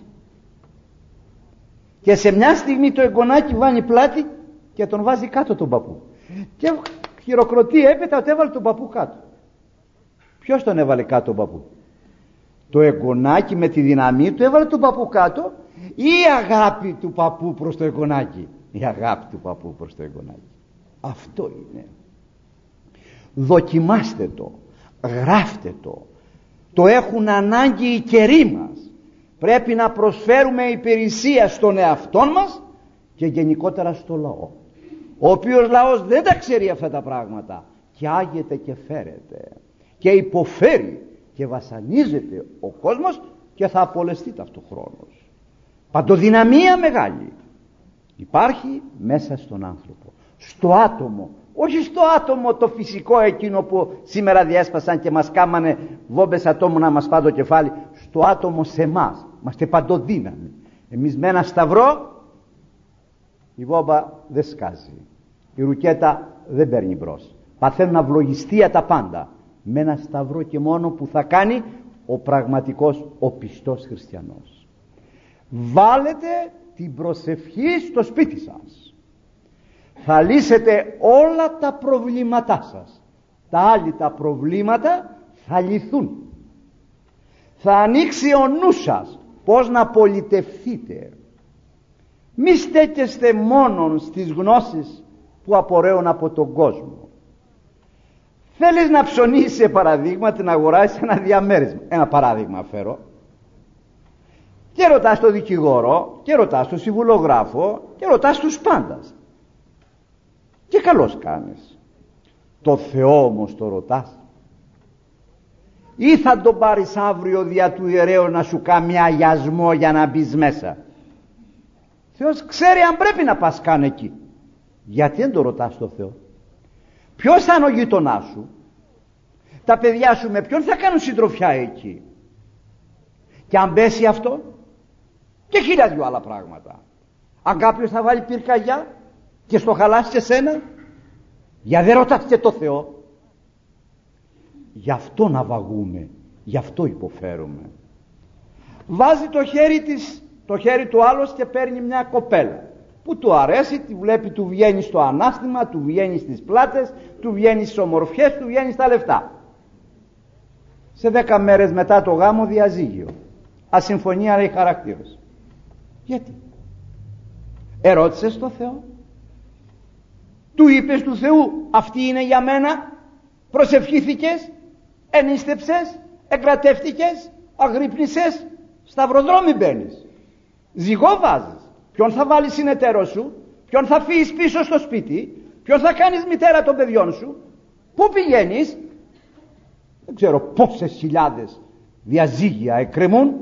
και σε μια στιγμή το εγγονάκι βάνει πλάτη και τον βάζει κάτω τον παππού, και χειροκροτεί έπειτα ότι έβαλε τον παππού κάτω. Ποιος τον έβαλε κάτω τον παππού? Το εγγονάκι με τη δύναμή του έβαλε τον παππού κάτω, ή η αγάπη του παππού προς το εγγονάκι? Η αγάπη του παππού προς το εγγονάκι. Αυτό είναι. Δοκιμάστε το, γράφτε το. Το έχουν ανάγκη οι καιροί μας. Πρέπει να προσφέρουμε υπηρεσία στον εαυτό μας και γενικότερα στο λαό, ο οποίος λαός δεν τα ξέρει αυτά τα πράγματα και άγεται και φέρεται και υποφέρει και βασανίζεται ο κόσμος και θα απολεστεί ταυτοχρόνως. Παντοδυναμία μεγάλη υπάρχει μέσα στον άνθρωπο, στο άτομο, όχι στο άτομο το φυσικό εκείνο που σήμερα διέσπασαν και μας κάμανε βόμπες ατόμου να μας φάει το κεφάλι. Στο άτομο σε εμάς, είμαστε παντοδύναμοι. Εμείς με ένα σταυρό η βόμπα δεν σκάζει, η ρουκέτα δεν παίρνει μπρος, παθαίνουν αυλογιστία τα πάντα. Με ένα σταυρό και μόνο που θα κάνει ο πραγματικός, ο πιστός χριστιανός. Βάλετε την προσευχή στο σπίτι σας, θα λύσετε όλα τα προβλήματά σας. τα άλυτα προβλήματα θα λυθούν. Θα ανοίξει ο νους σας πώς να πολιτευθείτε. Μη στέκεστε μόνον στις γνώσεις που απορρέουν από τον κόσμο. Θέλεις να ψωνίσεις, σε παραδείγμα, να αγοράσεις ένα διαμέρισμα. Ένα παράδειγμα φέρω. Και ρωτάς τον δικηγόρο, και ρωτάς τον συμβουλογράφο, και ρωτάς τους πάντας. Και καλώς κάνεις. Το Θεό όμως το ρωτάς? Ή θα τον πάρεις αύριο δια του ιερέως να σου κάνει αγιασμό για να μπεις μέσα? Θεός ξέρει αν πρέπει να πας καν εκεί. Γιατί δεν το ρωτάς το Θεό? Ποιος θα είναι ο γείτονάς σου? Τα παιδιά σου με ποιον θα κάνουν συντροφιά εκεί? Και αν πέσει αυτό, και χίλια δυο άλλα πράγματα. Αν κάποιος θα βάλει πυρκαγιά και στο χαλάσει και σένα, για δεν ρωτάς και το Θεό? Γι' αυτό ναυαγούμε, γι' αυτό υποφέρουμε. Βάζει το χέρι της, το χέρι του άλλος και παίρνει μια κοπέλα που του αρέσει, τη βλέπει, του βγαίνει στο ανάστημα, του βγαίνει στις πλάτες, του βγαίνει στις ομορφιές, του βγαίνει στα λεφτά. Σε δέκα μέρες μετά το γάμο, διαζύγιο. Ασυμφωνία λέει χαρακτήρος. Γιατί? Ερώτησες το Θεό? Του είπες του Θεού αυτή είναι για μένα? Προσευχήθηκες? Ενίστεψες? Εγκρατεύτηκες? Αγρύπνησες? Σταυροδρόμι μπαίνεις. Ζυγό βάζεις. Ποιον θα βάλεις συνεταίρο σου? Ποιον θα φύγεις πίσω στο σπίτι? Ποιον θα κάνεις μητέρα των παιδιών σου? Πού πηγαίνεις? Δεν ξέρω πόσες χιλιάδες διαζύγια εκκρεμούν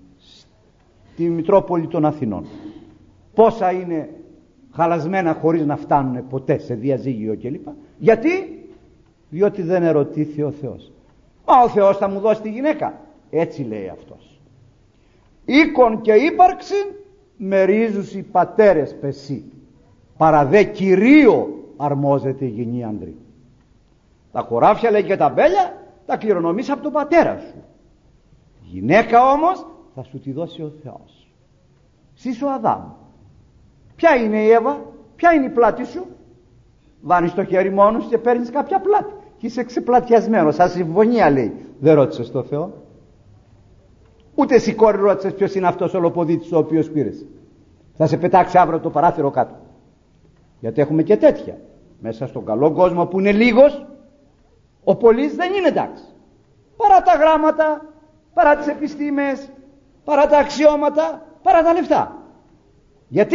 στη Μητρόπολη των Αθηνών. Πόσα είναι χαλασμένα χωρίς να φτάνουν ποτέ σε διαζύγιο κλπ. Γιατί? Διότι δεν ερωτήθη ο Θεός. Μα ο Θεός θα μου δώσει τη γυναίκα. Έτσι λέει αυτός. Οίκον και ύπαρξη μερίζουσι πατέρες πεσί, παραδέ Κυρίω αρμόζεται η γυνή ανδρή. Τα χωράφια λέει και τα μπέλια τα κληρονομείς από τον πατέρα σου. Γυναίκα όμως θα σου τη δώσει ο Θεός. Σεις ο Αδάμ. Ποια είναι η Εύα? Ποια είναι η πλάτη σου? Βάνεις το χέρι μόνος και παίρνεις κάποια πλάτη και είσαι ξεπλατιασμένος. Σαν συμφωνία λέει. Δεν ρώτησες το Θεό? Ούτε εσύ κόρη ρώτησες ποιος είναι αυτός ο λοποδίτης ο οποίος πήρες? Θα σε πετάξει αύριο το παράθυρο κάτω. Γιατί έχουμε και τέτοια. Μέσα στον καλό κόσμο που είναι λίγος, ο πολύς δεν είναι εντάξει. Παρά τα γράμματα, παρά τις επιστήμες, παρά τα αξιώματα, παρά τα λεφτά. Γιατί?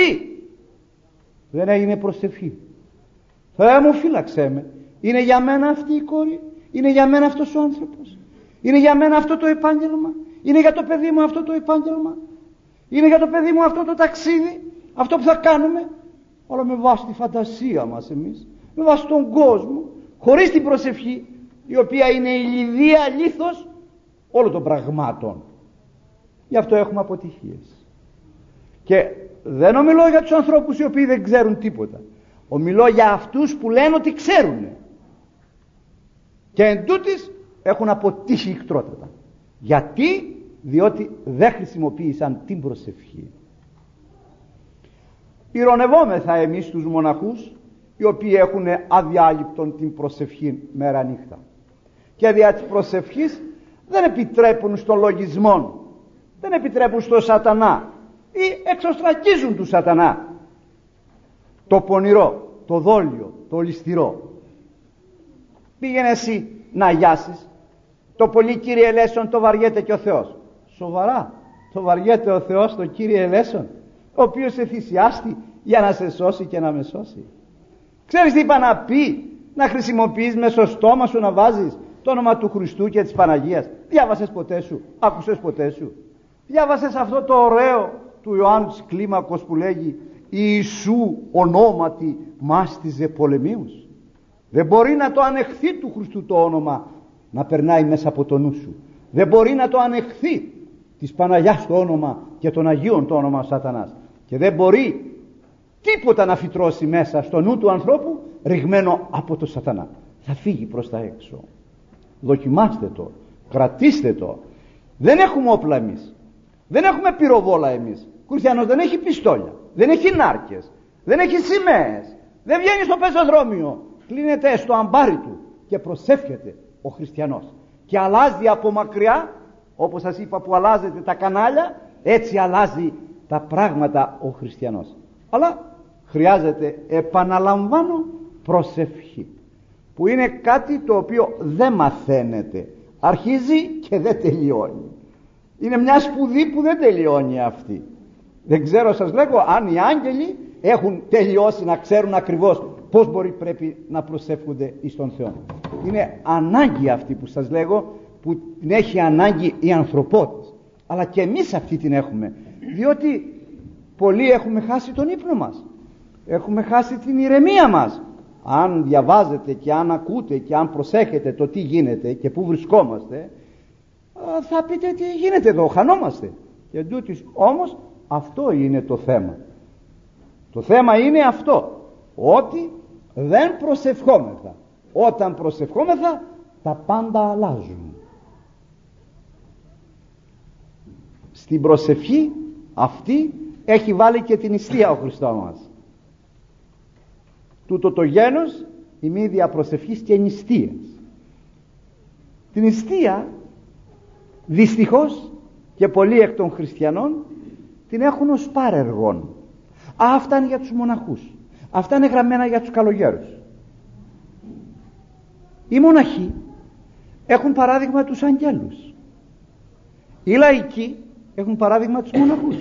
Δεν έγινε προσευχή. Θεέ μου φύλαξέ με. Είναι για μένα αυτή η κόρη? Είναι για μένα αυτός ο άνθρωπος? Είναι για μένα αυτό το επάγγελμα? Είναι για το παιδί μου αυτό το επάγγελμα? Είναι για το παιδί μου αυτό το ταξίδι? Αυτό που θα κάνουμε? Όλα με βάση τη φαντασία μας εμείς, με βάση τον κόσμο, χωρίς την προσευχή, η οποία είναι η λιδία λίθος όλων των πραγμάτων. Γι' αυτό έχουμε αποτυχίες. Και δεν ομιλώ για τους ανθρώπους οι οποίοι δεν ξέρουν τίποτα. Ομιλώ για αυτούς που λένε ότι ξέρουν και εν τούτης έχουν αποτύχει ικτρότατα. Γιατί? Διότι δεν χρησιμοποίησαν την προσευχή. Ηρωνευόμεθα εμείς τους μοναχούς, οι οποίοι έχουν αδιάλειπτον την προσευχή μέρα νύχτα, και δια της προσευχής δεν επιτρέπουν στον λογισμό, δεν επιτρέπουν στο σατανά ή εξωστρακίζουν του σατανά το πονηρό, το δόλιο, το ληστηρό. Πήγαινε εσύ να αγιάσεις. Το πολύ Κύριε ελέησον το βαριέται και ο Θεός. Σοβαρά το βαριέται ο Θεός το Κύριε ελέησον, ο οποίος σε θυσιάστη για να σε σώσει και να με σώσει? Ξέρεις τι είπα να πει? Να χρησιμοποιείς μέσα στο στόμα σου, να βάζεις το όνομα του Χριστού και της Παναγίας. Διάβασες ποτέ σου? Άκουσες ποτέ σου? Διάβασες αυτό το ωραίο του Ιωάννου της Κλίμακος που λέγει Ιησού ονόματι μάστιζε πολεμίους? Δεν μπορεί να το ανεχθεί του Χριστού το όνομα να περνάει μέσα από το νου σου. Δεν μπορεί να το ανεχθεί της Παναγιάς το όνομα και των Αγίων το όνομα ο σατανάς. Και δεν μπορεί τίποτα να φυτρώσει μέσα στο νου του ανθρώπου ρηγμένο από το σατανά. Θα φύγει προς τα έξω. Δοκιμάστε το, κρατήστε το. Δεν έχουμε όπλα εμείς, δεν έχουμε πυροβόλα εμείς. Ο χριστιανός δεν έχει πιστόλια, δεν έχει νάρκες, δεν έχει σημαίες, δεν βγαίνει στο πεζοδρόμιο, κλείνεται στο αμπάρι του και προσεύχεται ο χριστιανός και αλλάζει από μακριά, όπως σας είπα που αλλάζετε τα κανάλια, έτσι αλλάζει τα πράγματα ο χριστιανός. Αλλά χρειάζεται, επαναλαμβάνω, προσευχή, που είναι κάτι το οποίο δεν μαθαίνεται, αρχίζει και δεν τελειώνει. Είναι μια σπουδή που δεν τελειώνει αυτή. Δεν ξέρω, σας λέγω, αν οι άγγελοι έχουν τελειώσει να ξέρουν ακριβώς πώς μπορεί πρέπει να προσεύχονται εις τον Θεό. Είναι ανάγκη αυτή που σας λέγω, που την έχει ανάγκη η ανθρωπότητα, αλλά και εμείς αυτή την έχουμε, διότι πολλοί έχουμε χάσει τον ύπνο μας, έχουμε χάσει την ηρεμία μας. Αν διαβάζετε και αν ακούτε και αν προσέχετε το τι γίνεται και πού βρισκόμαστε, θα πείτε τι γίνεται εδώ, χανόμαστε. Και εντούτοις όμως αυτό είναι το θέμα. Το θέμα είναι αυτό, ότι δεν προσευχόμεθα. Όταν προσευχόμεθα τα πάντα αλλάζουν. Στην προσευχή αυτή έχει βάλει και την νηστεία ο Χριστός μας. Τούτο το γένος η μη διαπροσευχής και νηστείας. Την νηστεία δυστυχώς και πολλοί εκ των χριστιανών την έχουν ως πάρεργον. Α, αυτά είναι για τους μοναχούς, αυτά είναι γραμμένα για τους καλογέρους. Οι μοναχοί έχουν παράδειγμα τους αγγέλους, οι λαϊκοί έχουν παράδειγμα τους μοναχούς.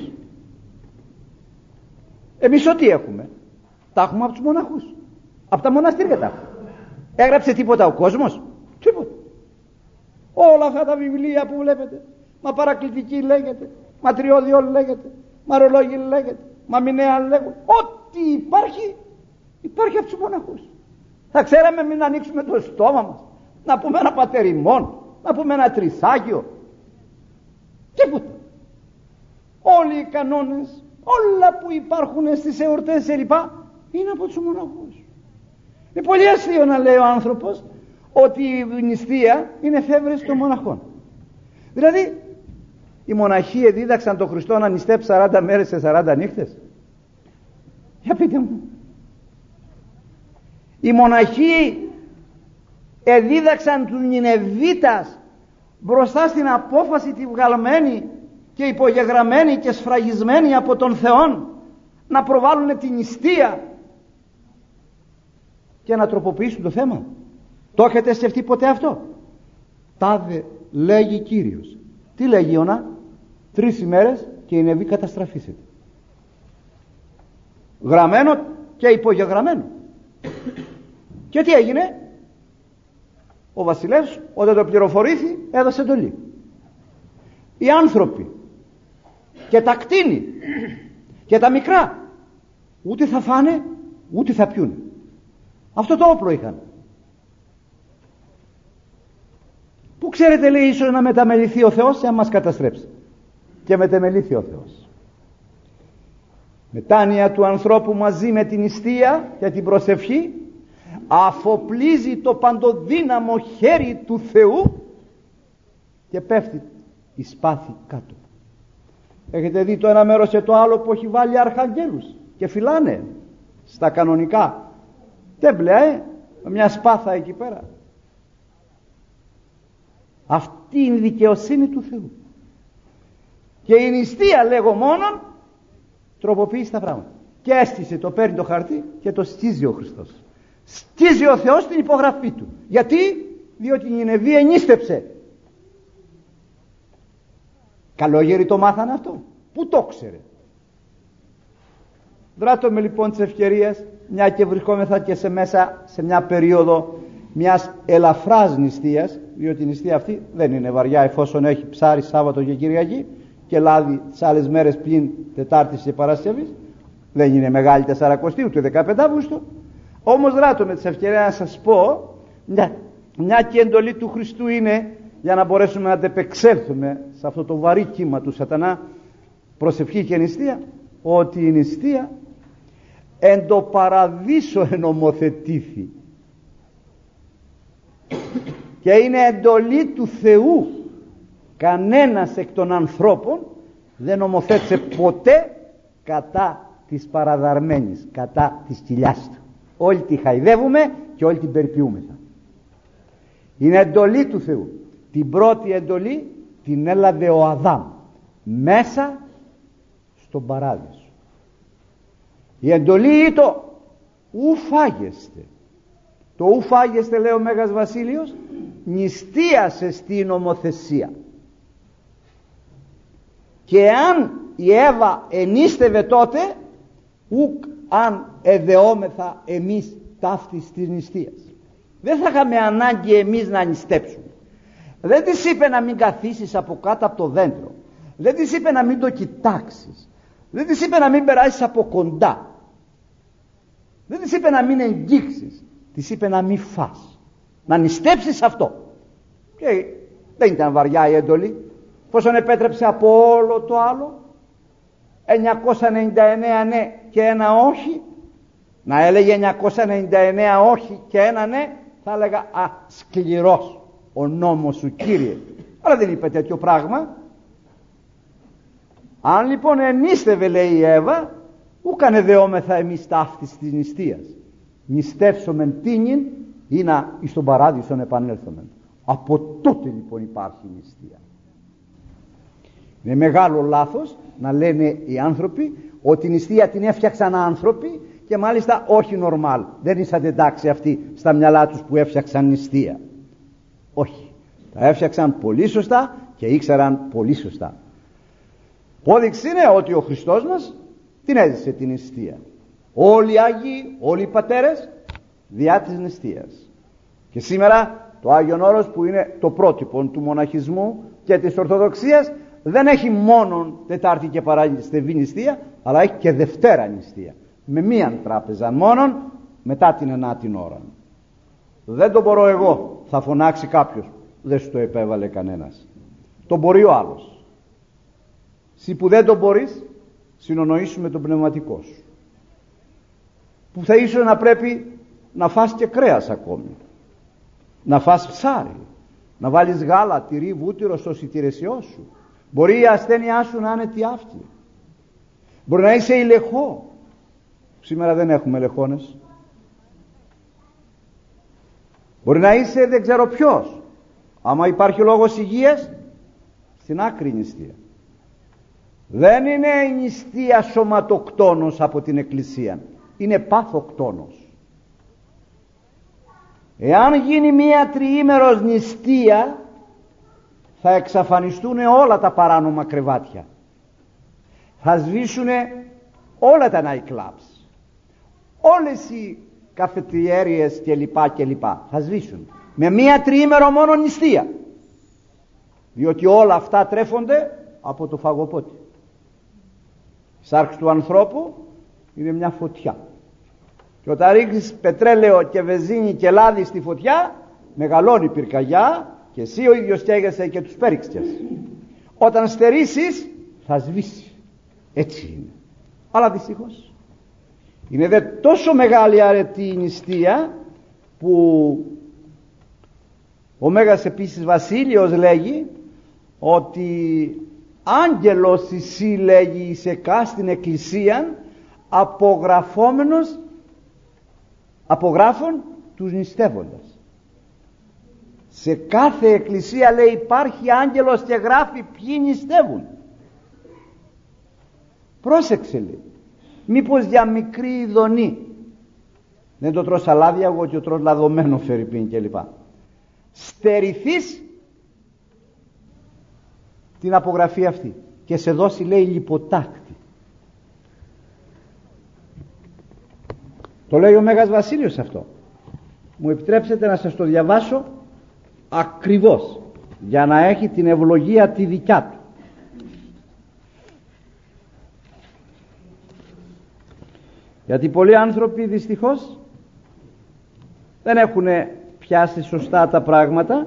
Εμείς ό,τι έχουμε τα έχουμε από τους μοναχούς, από τα μοναστήρια τα έχουμε. Έγραψε τίποτα ο κόσμος? Τίποτα. Όλα αυτά τα βιβλία που βλέπετε, μα παρακλητική λέγεται, μα τριώδιο λέγεται, μα ρολόγι λέγεται, μα μηνέα λέγεται, ό,τι υπάρχει υπάρχει από τους μοναχούς. Θα ξέραμε μην ανοίξουμε το στόμα μας, να πούμε ένα πατερημόν, να πούμε ένα τρισάγιο, τίποτα. Όλοι οι κανόνες, όλα που υπάρχουν στις εορτές κλπ είναι από τους μοναχούς. Είναι πολύ αστείο να λέει ο άνθρωπος ότι η νηστεία είναι εφεύρεση των μοναχών. Δηλαδή οι μοναχοί εδίδαξαν τον Χριστό να νηστέψει σαράντα μέρες σε σαράντα νύχτες? Για πείτε μου. Οι μοναχοί εδίδαξαν τους Νινεβίτας μπροστά στην απόφαση τη βγαλμένη και υπογεγραμμένη και σφραγισμένη από τον Θεό να προβάλλουν την νηστεία και να τροποποιήσουν το θέμα? Το έχετε σκεφτεί ποτέ αυτό? Τάδε λέγει Κύριος. Τι λέγει Ιωνά? Τρεις ημέρες και η Νεβή καταστραφήσεται. Γραμμένο και υπογεγραμμένο. Και τι έγινε? Ο βασιλεύς όταν το πληροφορήθη έδωσε εντολή. Οι άνθρωποι και τα κτήνη και τα μικρά ούτε θα φάνε ούτε θα πιούνε. Αυτό το όπλο είχαν. Πού ξέρετε, λέει, ίσως να μεταμεληθεί ο Θεός εάν μας καταστρέψει? Και μετεμελήθη ο Θεός. Μετάνοια του ανθρώπου μαζί με την νηστεία και την προσευχή αφοπλίζει το παντοδύναμο χέρι του Θεού και πέφτει η σπάθη κάτω. Έχετε δει το ένα μέρος και το άλλο που έχει βάλει αρχαγγέλους και φυλάνε στα κανονικά τέμπλια, ε, μια σπάθα εκεί πέρα. Αυτή είναι η δικαιοσύνη του Θεού. Και η νηστεία, λέγω, μόνον τροποποιήσει τα πράγματα. Και έστησε, το παίρνει το χαρτί και το στίζει ο Χριστός. Στίζει ο Θεός την υπογραφή του. Γιατί? Διότι η Νινεβή ενίστεψε. Καλόγεροι το μάθανε αυτό? Πού το ξέρε? Δράτω με λοιπόν τις ευκαιρίες, μια και βρισκόμεθα και σε μέσα σε μια περίοδο μιας ελαφράς νηστείας, διότι η νηστεία αυτή δεν είναι βαριά εφόσον έχει ψάρι Σάββατο και Κυριακή και λάδι τις άλλες μέρες πλην Τετάρτης και Παρασκευής. Δεν είναι μεγάλη Τεσσαρακοστή ούτε δεκαπέντε Αυγούστου. Όμως δράτω με τις ευκαιρίες να σας πω, μια, μια και εντολή του Χριστού είναι για να μπορέσουμε να αντεπεξέλθουμε σε αυτό το βαρύ κύμα του σατανά, προσευχή και νηστεία, ότι η νηστεία εν το παραδείσο ενομοθετήθη και είναι εντολή του Θεού. Κανένας εκ των ανθρώπων δεν νομοθέτησε ποτέ κατά της παραδαρμένης, κατά της κοιλιάς του. Όλοι τη χαϊδεύουμε και όλοι την περιποιούμεθα. Είναι εντολή του Θεού. Την πρώτη εντολή την έλαβε ο Αδάμ μέσα στον παράδεισο. Η εντολή ήταν ου φάγεστε. Το ου φάγεστε, λέει ο Μέγας Βασίλειος, νηστείασε στην νομοθεσία. Και αν η Εύα ενίστευε τότε, ουκ αν εδεόμεθα εμείς ταύτης της νηστείας. Δεν θα είχαμε ανάγκη εμείς να νηστέψουμε. Δεν της είπε να μην καθίσεις από κάτω από το δέντρο. Δεν της είπε να μην το κοιτάξεις. Δεν της είπε να μην περάσεις από κοντά. Δεν της είπε να μην εγγίξεις. Της είπε να μην φας. Να νηστέψεις αυτό. Και δεν ήταν βαριά η έντολη. Πόσον επέτρεψε από όλο το άλλο? εννιακόσια ενενήντα εννέα ναι και ένα όχι. Να έλεγε εννιακόσια ενενήντα εννέα όχι και ένα ναι, θα έλεγα α, σκληρός ο νόμος σου, Κύριε. Αλλά δεν είπε τέτοιο πράγμα. Αν λοιπόν ενίστευε, λέει η Εύα, ούκανε δεόμεθα εμείς ταύτης της νηστείας. Νηστεύσομεν τίνην ή να εις τον παράδεισον επανέλθομεν. Από τότε λοιπόν υπάρχει νηστεία. Είναι μεγάλο λάθος να λένε οι άνθρωποι ότι η νηστεία την έφτιαξαν άνθρωποι και μάλιστα όχι νορμάλ. Δεν ήσαν εντάξει αυτοί στα μυαλά τους που έφτιαξαν νηστεία. Όχι. Τα έφτιαξαν πολύ σωστά και ήξεραν πολύ σωστά. Πόδειξη είναι ότι ο Χριστός μας την έζησε την νηστεία. Όλοι οι Άγιοι, όλοι οι πατέρες διά της νηστείας. Και σήμερα το Άγιον Όρος, που είναι το πρότυπο του μοναχισμού και της Ορθοδοξίας, δεν έχει μόνο Τετάρτη και Παρασκευή νηστεία, αλλά έχει και Δευτέρα νηστεία. Με μίαν τράπεζα μόνον μετά την ενάτη ώρα. Δεν το μπορώ εγώ, θα φωνάξει κάποιος. Δεν σου το επέβαλε κανένας. Το μπορεί ο άλλος. Συ που δεν το μπορείς, συνονοήσου με τον πνευματικό σου. Που θα ίσως να πρέπει να φας και κρέας ακόμη. Να φας ψάρι. Να βάλεις γάλα, τυρί, βούτυρο στο σιτηρεσιό σου. Μπορεί η ασθένειά σου να είναι τιάφτη. Μπορεί να είσαι ηλεχό. Σήμερα δεν έχουμε ελεχόνες. Μπορεί να είσαι δεν ξέρω ποιος. Άμα υπάρχει λόγος υγείας, στην άκρη νηστεία. Δεν είναι η νηστεία σωματοκτόνος από την Εκκλησία. Είναι πάθοκτόνος. Εάν γίνει μία τριήμερος νηστεία, θα εξαφανιστούν όλα τα παράνομα κρεβάτια. Θα σβήσουν όλα τα night clubs. Όλες οι καφετιέριες και λοιπά και λοιπά. Θα σβήσουν. Με μία τριήμερο μόνο νηστεία. Διότι όλα αυτά τρέφονται από το φαγοπότη. Η σάρξη του ανθρώπου είναι μια φωτιά. Και όταν ρίξεις πετρέλαιο και βενζίνη και λάδι στη φωτιά, μεγαλώνει η πυρκαγιά και εσύ ο ίδιος καίγεσαι και τους πέριξες. Όταν στερήσεις θα σβήσει. Έτσι είναι. Αλλά δυστυχώς είναι δε τόσο μεγάλη αρετή η νηστεία που ο Μέγας επίσης Βασίλειος λέγει ότι άγγελος εσύ, λέγει, είσαι κα στην εκκλησία απογραφόμενος απογράφων τους νηστεύοντας. Σε κάθε εκκλησία, λέει, υπάρχει άγγελος και γράφει ποιοι νηστεύουν. Πρόσεξε, λέει, μήπως για μικρή ειδονή δεν το τρως αλάδιαγο και το τρως λαδωμένο φερρυπίν και λοιπά, στερηθείς την απογραφή αυτή και σε δώσει, λέει, λιποτάκτη. Το λέει ο Μέγας Βασίλειος αυτό. Μου επιτρέψετε να σας το διαβάσω ακριβώς για να έχει την ευλογία τη δικιά του. Γιατί πολλοί άνθρωποι δυστυχώς δεν έχουν πιάσει σωστά τα πράγματα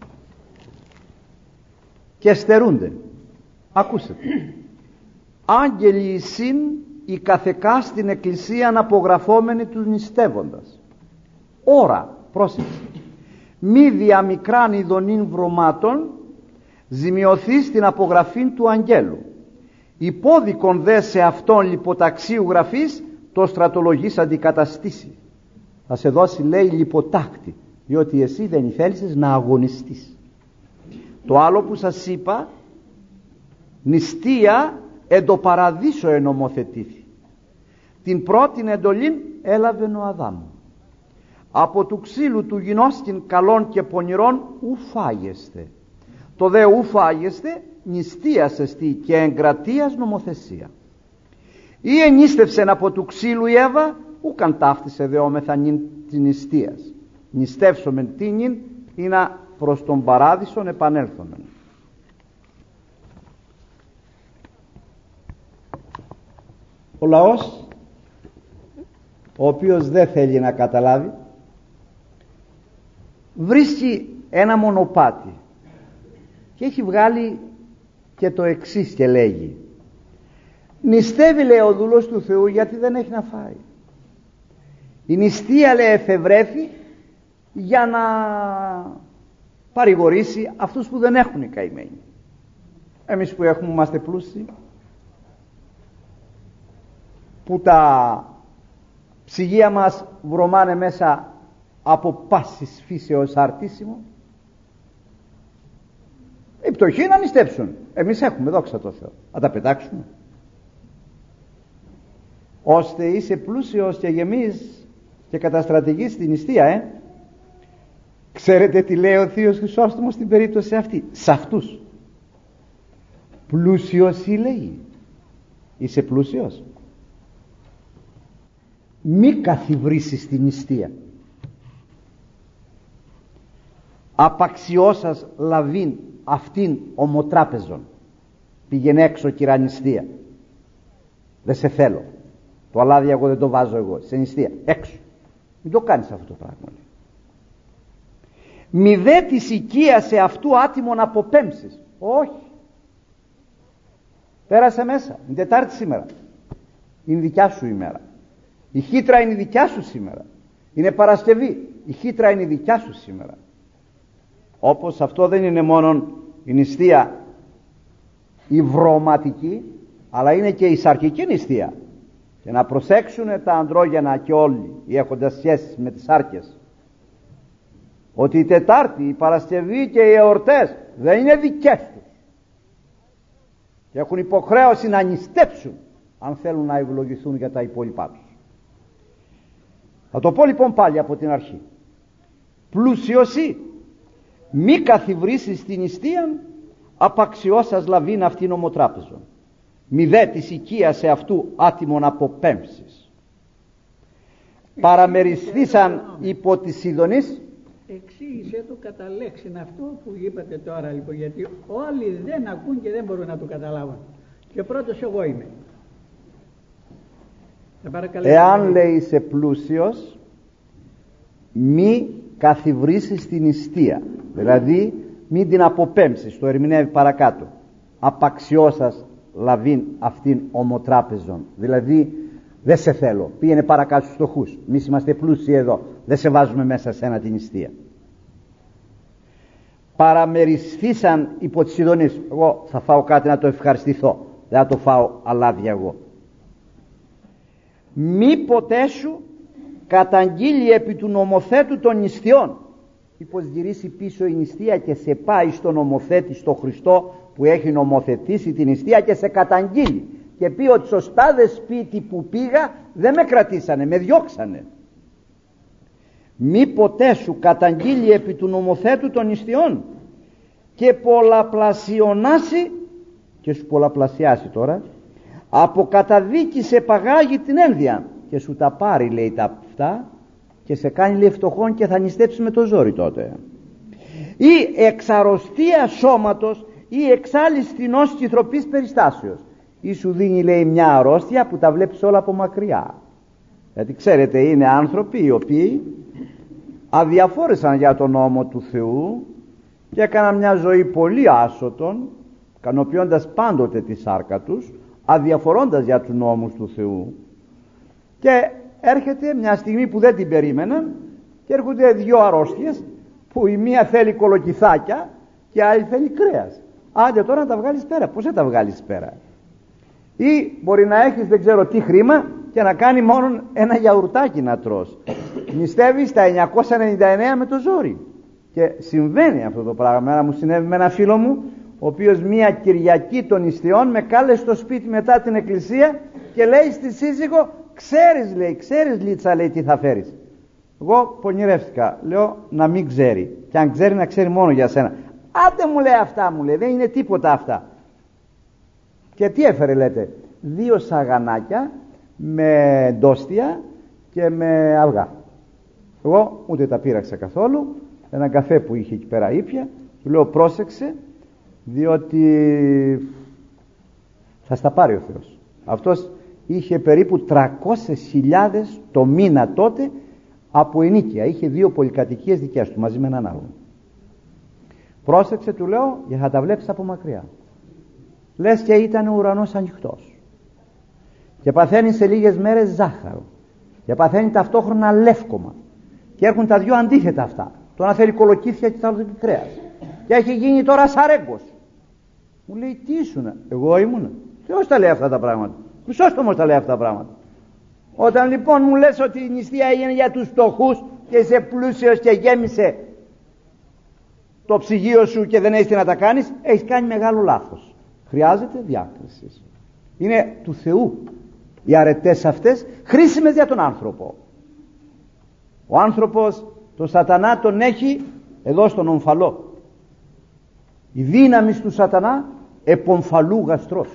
και στερούνται. Ακούστε. Άγγελοι εισήν η καθεκά στην εκκλησία απογραφόμενοι τους νηστεύοντας. Ώρα, πρόσεξε, μη διαμικράν ειδονήν βρωμάτων ζημιωθεί στην απογραφή του αγγέλου. Υπόδικον δε σε αυτόν λιποταξίου γραφής το στρατολογής αντικαταστήσει. Θα σε δώσει, λέει, λιποτάκτη. διότι εσύ δεν θέλησες να αγωνιστείς. Το άλλο που σας είπα, νηστεία εν το παραδείσο ενομοθετήθη. Την πρώτη εντολή έλαβε ο Αδάμ. Από του ξύλου του γινώσκην καλών και πονηρών ου φάγεστε. Το δε ου φάγεστε νηστείας εστί και εγκρατείας νομοθεσία. Ή ενίστευσεν από του ξύλου η Εύα, ούκαν ταύτισε δεόμεθα νυν της νηστείας. Νηστεύσομεν τίνην ή να προς τον παράδεισον επανέλθομεν. Ο λαός, ο οποίος δεν θέλει να καταλάβει, βρίσκει ένα μονοπάτι και έχει βγάλει και το εξής και λέγει: νηστεύει, λέει, ο δούλος του Θεού γιατί δεν έχει να φάει. Η νηστεία, λέει, εφευρέθη για να παρηγορήσει αυτούς που δεν έχουν οι καημένοι. Εμείς που έχουμε, είμαστε πλούσιοι, που τα ψυγεία μας βρωμάνε μέσα από πάσης φύσεως αρτήσιμο, οι πτωχοί να νηστέψουν. Εμείς έχουμε, δόξα τω Θεώ, να τα πετάξουμε. Ώστε είσαι πλούσιος και γεμίζεις και καταστρατηγείς την νηστεία, ε. Ξέρετε τι λέει ο Θείος Χρυσόστομος στην περίπτωση αυτή? Σε αυτούς πλούσιος ή, λέει, είσαι πλούσιος, μη καθιβρήσεις την νηστεία. Απαξιώσας λαβήν αυτήν ομοτράπεζον. Πήγαινε έξω, κυρά νηστεία. Δεν σε θέλω. Το αλάδι εγώ δεν το βάζω εγώ. Σε νηστεία. Έξω. Μην το κάνεις αυτό το πράγμα. Μη δε της οικίας σε αυτού άτιμο να αποπέμψεις. Όχι. Πέρασε μέσα. Είναι Τετάρτη σήμερα. Είναι δικιά σου ημέρα. Η χύτρα είναι η δικιά σου σήμερα. Είναι Παρασκευή. Η χύτρα είναι η δικιά σου σήμερα. Όπως αυτό δεν είναι μόνο η νηστεία η βρωματική, αλλά είναι και η σαρκική νηστεία. Και να προσέξουν τα αντρόγενα και όλοι οι έχοντας σχέσεις με τις σάρκες, ότι η Τετάρτη, η Παρασκευή και οι εορτές δεν είναι δικές τους και έχουν υποχρέωση να νηστέψουν αν θέλουν να ευλογηθούν για τα υπόλοιπά τους. Θα το πω λοιπόν πάλι από την αρχή. Πλούσιοσή, μη καθιβρήσεις την νηστεία, απαξιώσας λαβήν αυτήν ομοτράπεζον. Μη δε της οικίας σε αυτού άτιμον αποπέμψεις. Παραμεριστήσαν υπό της Σιδωνής. Εξήγησε το κατά λέξιν αυτό που είπατε τώρα, λοιπόν, γιατί όλοι δεν ακούν και δεν μπορούν να το καταλάβουν. Και πρώτος εγώ είμαι. Εάν, λέει, είσαι πλούσιος, μη καθιβρήσεις την νηστεία, δηλαδή μην την αποπέμψεις. Το ερμηνεύει παρακάτω. Απαξιώσας λαβήν αυτήν ομοτράπεζον, δηλαδή δεν σε θέλω, πήγαινε παρακάτω στους φτωχούς. Εμείς είμαστε πλούσιοι εδώ, δεν σε βάζουμε μέσα σε ένα την νηστεία. Παραμεριστήσαν υπό τις Σιδωνής. Εγώ θα φάω κάτι να το ευχαριστηθώ, δεν θα το φάω αλάδια εγώ. Μη ποτέ σου καταγγείλει επί του νομοθέτου των νηστειών. Μήπως γυρίσει πίσω η νηστεία και σε πάει στον νομοθέτη, στο Χριστό που έχει νομοθετήσει την νηστεία και σε καταγγείλει και πει ότι σωστά δε σπίτι που πήγα δεν με κρατήσανε, με διώξανε. Μη ποτέ σου καταγγείλει επί του νομοθέτου των νηστειών και πολλαπλασιονάσει, και σου πολλαπλασιάσει τώρα, από καταδίκη σε παγάγει την ένδια και σου τα πάρει, λέει, τα αυτά και σε κάνει, λέει, φτωχόν και θα νηστέψει με το ζόρι τότε. Ή εξαρρωστία σώματος ή εξάλλης θυνός κυθροπής περιστάσεως. Ή σου δίνει, λέει, μια αρρώστια που τα βλέπεις όλα από μακριά. Γιατί ξέρετε, είναι άνθρωποι οι οποίοι αδιαφόρησαν για τον νόμο του Θεού και έκαναν μια ζωή πολύ άσωτον, κανοποιώντας πάντοτε τη σάρκα τους, αδιαφορώντας για τους νόμους του Θεού. Και έρχεται μια στιγμή που δεν την περίμεναν και έρχονται δύο αρρώστιες που η μία θέλει κολοκυθάκια και η άλλη θέλει κρέας. Άντε τώρα να τα βγάλεις πέρα. Πώς θα τα βγάλεις πέρα? Ή μπορεί να έχεις δεν ξέρω τι χρήμα και να κάνει μόνο ένα γιαουρτάκι να τρως. νηστεύει στα εννιακόσια ενενήντα εννέα με το ζόρι. Και συμβαίνει αυτό το πράγμα. Μέρα μου συνέβη με ένα φίλο μου, ο οποίος μία Κυριακή των νηστείων με κάλεσε στο σπίτι μετά την εκκλησία και λέει στη σύζυγο, ξέρεις, λέει, ξέρεις Λίτσα, λέει, τι θα φέρεις. Εγώ πονηρεύτηκα, λέω να μην ξέρει, και αν ξέρει να ξέρει μόνο για σένα. Άντε, μου λέει, αυτά, μου λέει, δεν είναι τίποτα αυτά. Και τι έφερε, λέτε? Δύο σαγανάκια με ντόστια και με αυγά. Εγώ ούτε τα πείραξα καθόλου. Ένα καφέ που είχε εκεί πέρα ήπια, του λέω πρόσεξε, διότι θα στα πάρει ο Θεός. Αυτός είχε περίπου τριακόσιες χιλιάδες το μήνα τότε από ενοίκια. Είχε δύο πολυκατοικίες δικές του μαζί με έναν άλλον. Πρόσεξε, του λέω, για θα τα βλέπεις από μακριά. Λες και ήταν ο ουρανός ανοιχτός. Και παθαίνει σε λίγες μέρες ζάχαρο. Και παθαίνει ταυτόχρονα λεύκομα. Και έρχουν τα δυο αντίθετα αυτά. Το ένα θέλει κολοκύθια και το άλλο θέλει κρέας. Και έχει γίνει τώρα σαρέγκος. Μου λέει, τι ήσουνα? Εγώ ήμουνα. Ποιος τα λέει αυτά τα πράγματα? Χρυσόστομος τα λέει αυτά τα πράγματα. Όταν λοιπόν μου λες ότι η νηστεία είναι για τους φτωχούς και είσαι πλούσιος και γέμισε το ψυγείο σου και δεν έχεις τι να τα κάνεις, έχεις κάνει μεγάλο λάθος. Χρειάζεται διάκριση. Είναι του Θεού οι αρετές αυτές, χρήσιμες για τον άνθρωπο. Ο άνθρωπος τον σατανά τον έχει εδώ στον ομφαλό. Η δύναμη του σατανά επομφαλού γαστρός.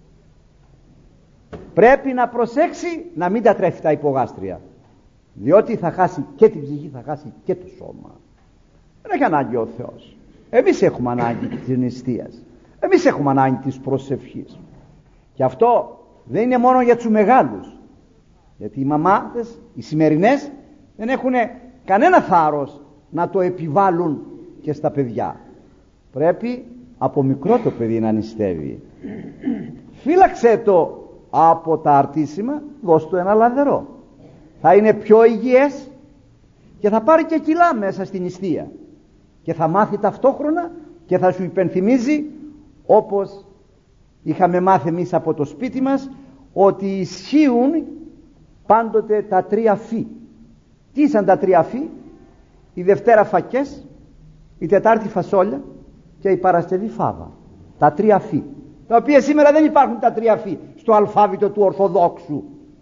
Πρέπει να προσέξει να μην τα τρέφει τα υπογάστρια, διότι θα χάσει και την ψυχή, θα χάσει και το σώμα. Δεν έχει ανάγκη ο Θεός. Εμείς έχουμε ανάγκη της νηστείας. Εμείς έχουμε ανάγκη της προσευχής. Και αυτό δεν είναι μόνο για τους μεγάλους, γιατί οι μαμάδες, οι σημερινές, δεν έχουν κανένα θάρρος να το επιβάλλουν και στα παιδιά. Πρέπει από μικρό το παιδί να νηστεύει. Φύλαξε το από τα αρτήσιμα, δώσ' του ένα λαδερό. Θα είναι πιο υγιές και θα πάρει και κιλά μέσα στην νηστεία. Και θα μάθει ταυτόχρονα και θα σου υπενθυμίζει, όπως είχαμε μάθει εμείς από το σπίτι μας, ότι ισχύουν πάντοτε τα τρία φύ. Τι ήσαν τα τρία φύ? Η Δευτέρα φακές, η Τετάρτη φασόλια και η Παρασκευή φάβα. Τα τρία φύ, τα οποία σήμερα δεν υπάρχουν τα τρία φύ στο αλφάβητο του Ορθοδόξου.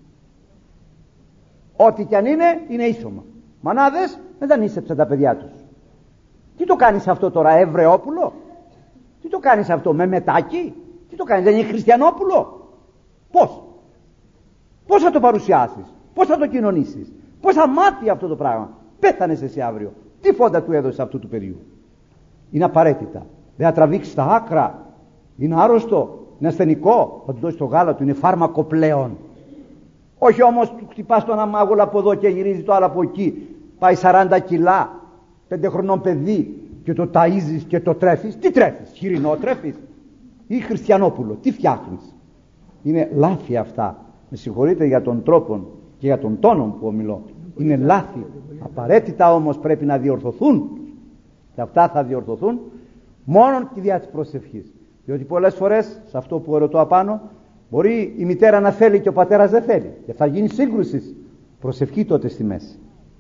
Ό,τι κι αν είναι, είναι ίσωμα. Μανάδες δεν τα νήστεψαν τα παιδιά τους. Τι το κάνεις αυτό τώρα, Εβραιόπουλο? Τι το κάνεις αυτό, με μετάκι? Τι το κάνεις, δεν είναι Χριστιανόπουλο? Πώς? Πώς θα το παρουσιάσεις? Πώς θα το κοινωνήσεις? Πώς θα μάθει αυτό το πράγμα? Πέθανες εσύ αύριο. Τι φόντα του έδωσε αυτού του παιδιού? Είναι απαραίτητα. Δεν θα τραβήξει τα άκρα. Είναι άρρωστο, είναι ασθενικό, θα του δώσει το γάλα του, είναι φάρμακο πλέον. Όχι όμως του χτυπάς τον αμάγολα από εδώ και γυρίζει το άλλο από εκεί. Πάει σαράντα κιλά, πέντε χρονών παιδί, και το ταΐζεις και το τρέφεις. Τι τρέφεις, χοιρινό τρέφεις ή χριστιανόπουλο? Τι φτιάχνεις? Είναι λάθη αυτά. Με συγχωρείτε για τον τρόπο και για τον τόνο που ομιλώ. Είναι λάθη. Απαραίτητα όμως πρέπει να διορθωθούν. Και αυτά θα διορθωθούν μόνο και δια της προσευχής. Διότι πολλές φορές, σε αυτό που ρωτώ απάνω, μπορεί η μητέρα να θέλει και ο πατέρας δεν θέλει. Και θα γίνει σύγκρουση. Προσευχή τότε στη μέση.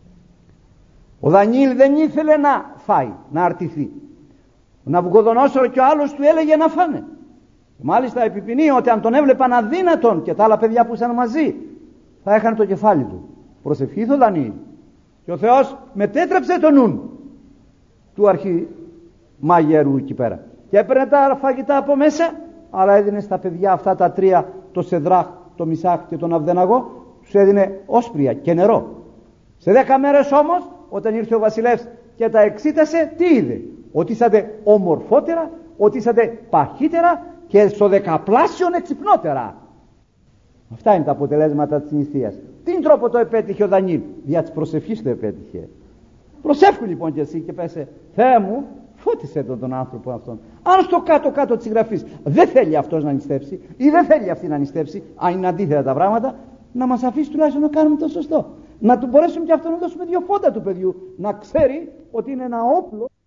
Ο Δανιήλ δεν ήθελε να φάει, να αρτηθεί. Ο Ναβουχοδονόσορο και ο άλλος του έλεγε να φάνε. Μάλιστα επιπινεί ότι αν τον έβλεπαν αδύνατον και τα άλλα παιδιά που ήσαν μαζί, θα έχανε το κεφάλι του. Προσευχήθη ο Δανιήλ. Και ο Θεός μετέτρεψε τον νουν του αρχιμάγερου εκεί πέρα. Και έπαιρνε τα φαγητά από μέσα, αλλά έδινε στα παιδιά αυτά τα τρία, το Σεδράχ, το Μισάχ και τον Αβδεναγό, τους έδινε όσπρια και νερό. Σε δέκα μέρες όμως, όταν ήρθε ο βασιλεύς και τα εξήτασε, τι είδε? Ότι είσατε ομορφότερα, ότι είσατε παχύτερα και στο δεκαπλάσιον εξυπνότερα. Αυτά είναι τα αποτελέσματα της νηστείας. Τι τρόπο το επέτυχε ο Δανιήλ? Δια της προσευχής το επέτυχε. Προσεύχου λοιπόν και εσύ και πέσε, Θεέ μου, φώτισε τον, τον άνθρωπο αυτόν. Αν στο κάτω-κάτω της γραφής δεν θέλει αυτός να νηστεύσει ή δεν θέλει αυτή να νηστεύσει, αν είναι αντίθετα τα πράγματα, να μας αφήσει τουλάχιστον να κάνουμε το σωστό. Να του μπορέσουμε και αυτό να δώσουμε δύο φόντα του παιδιού, να ξέρει ότι είναι ένα όπλο.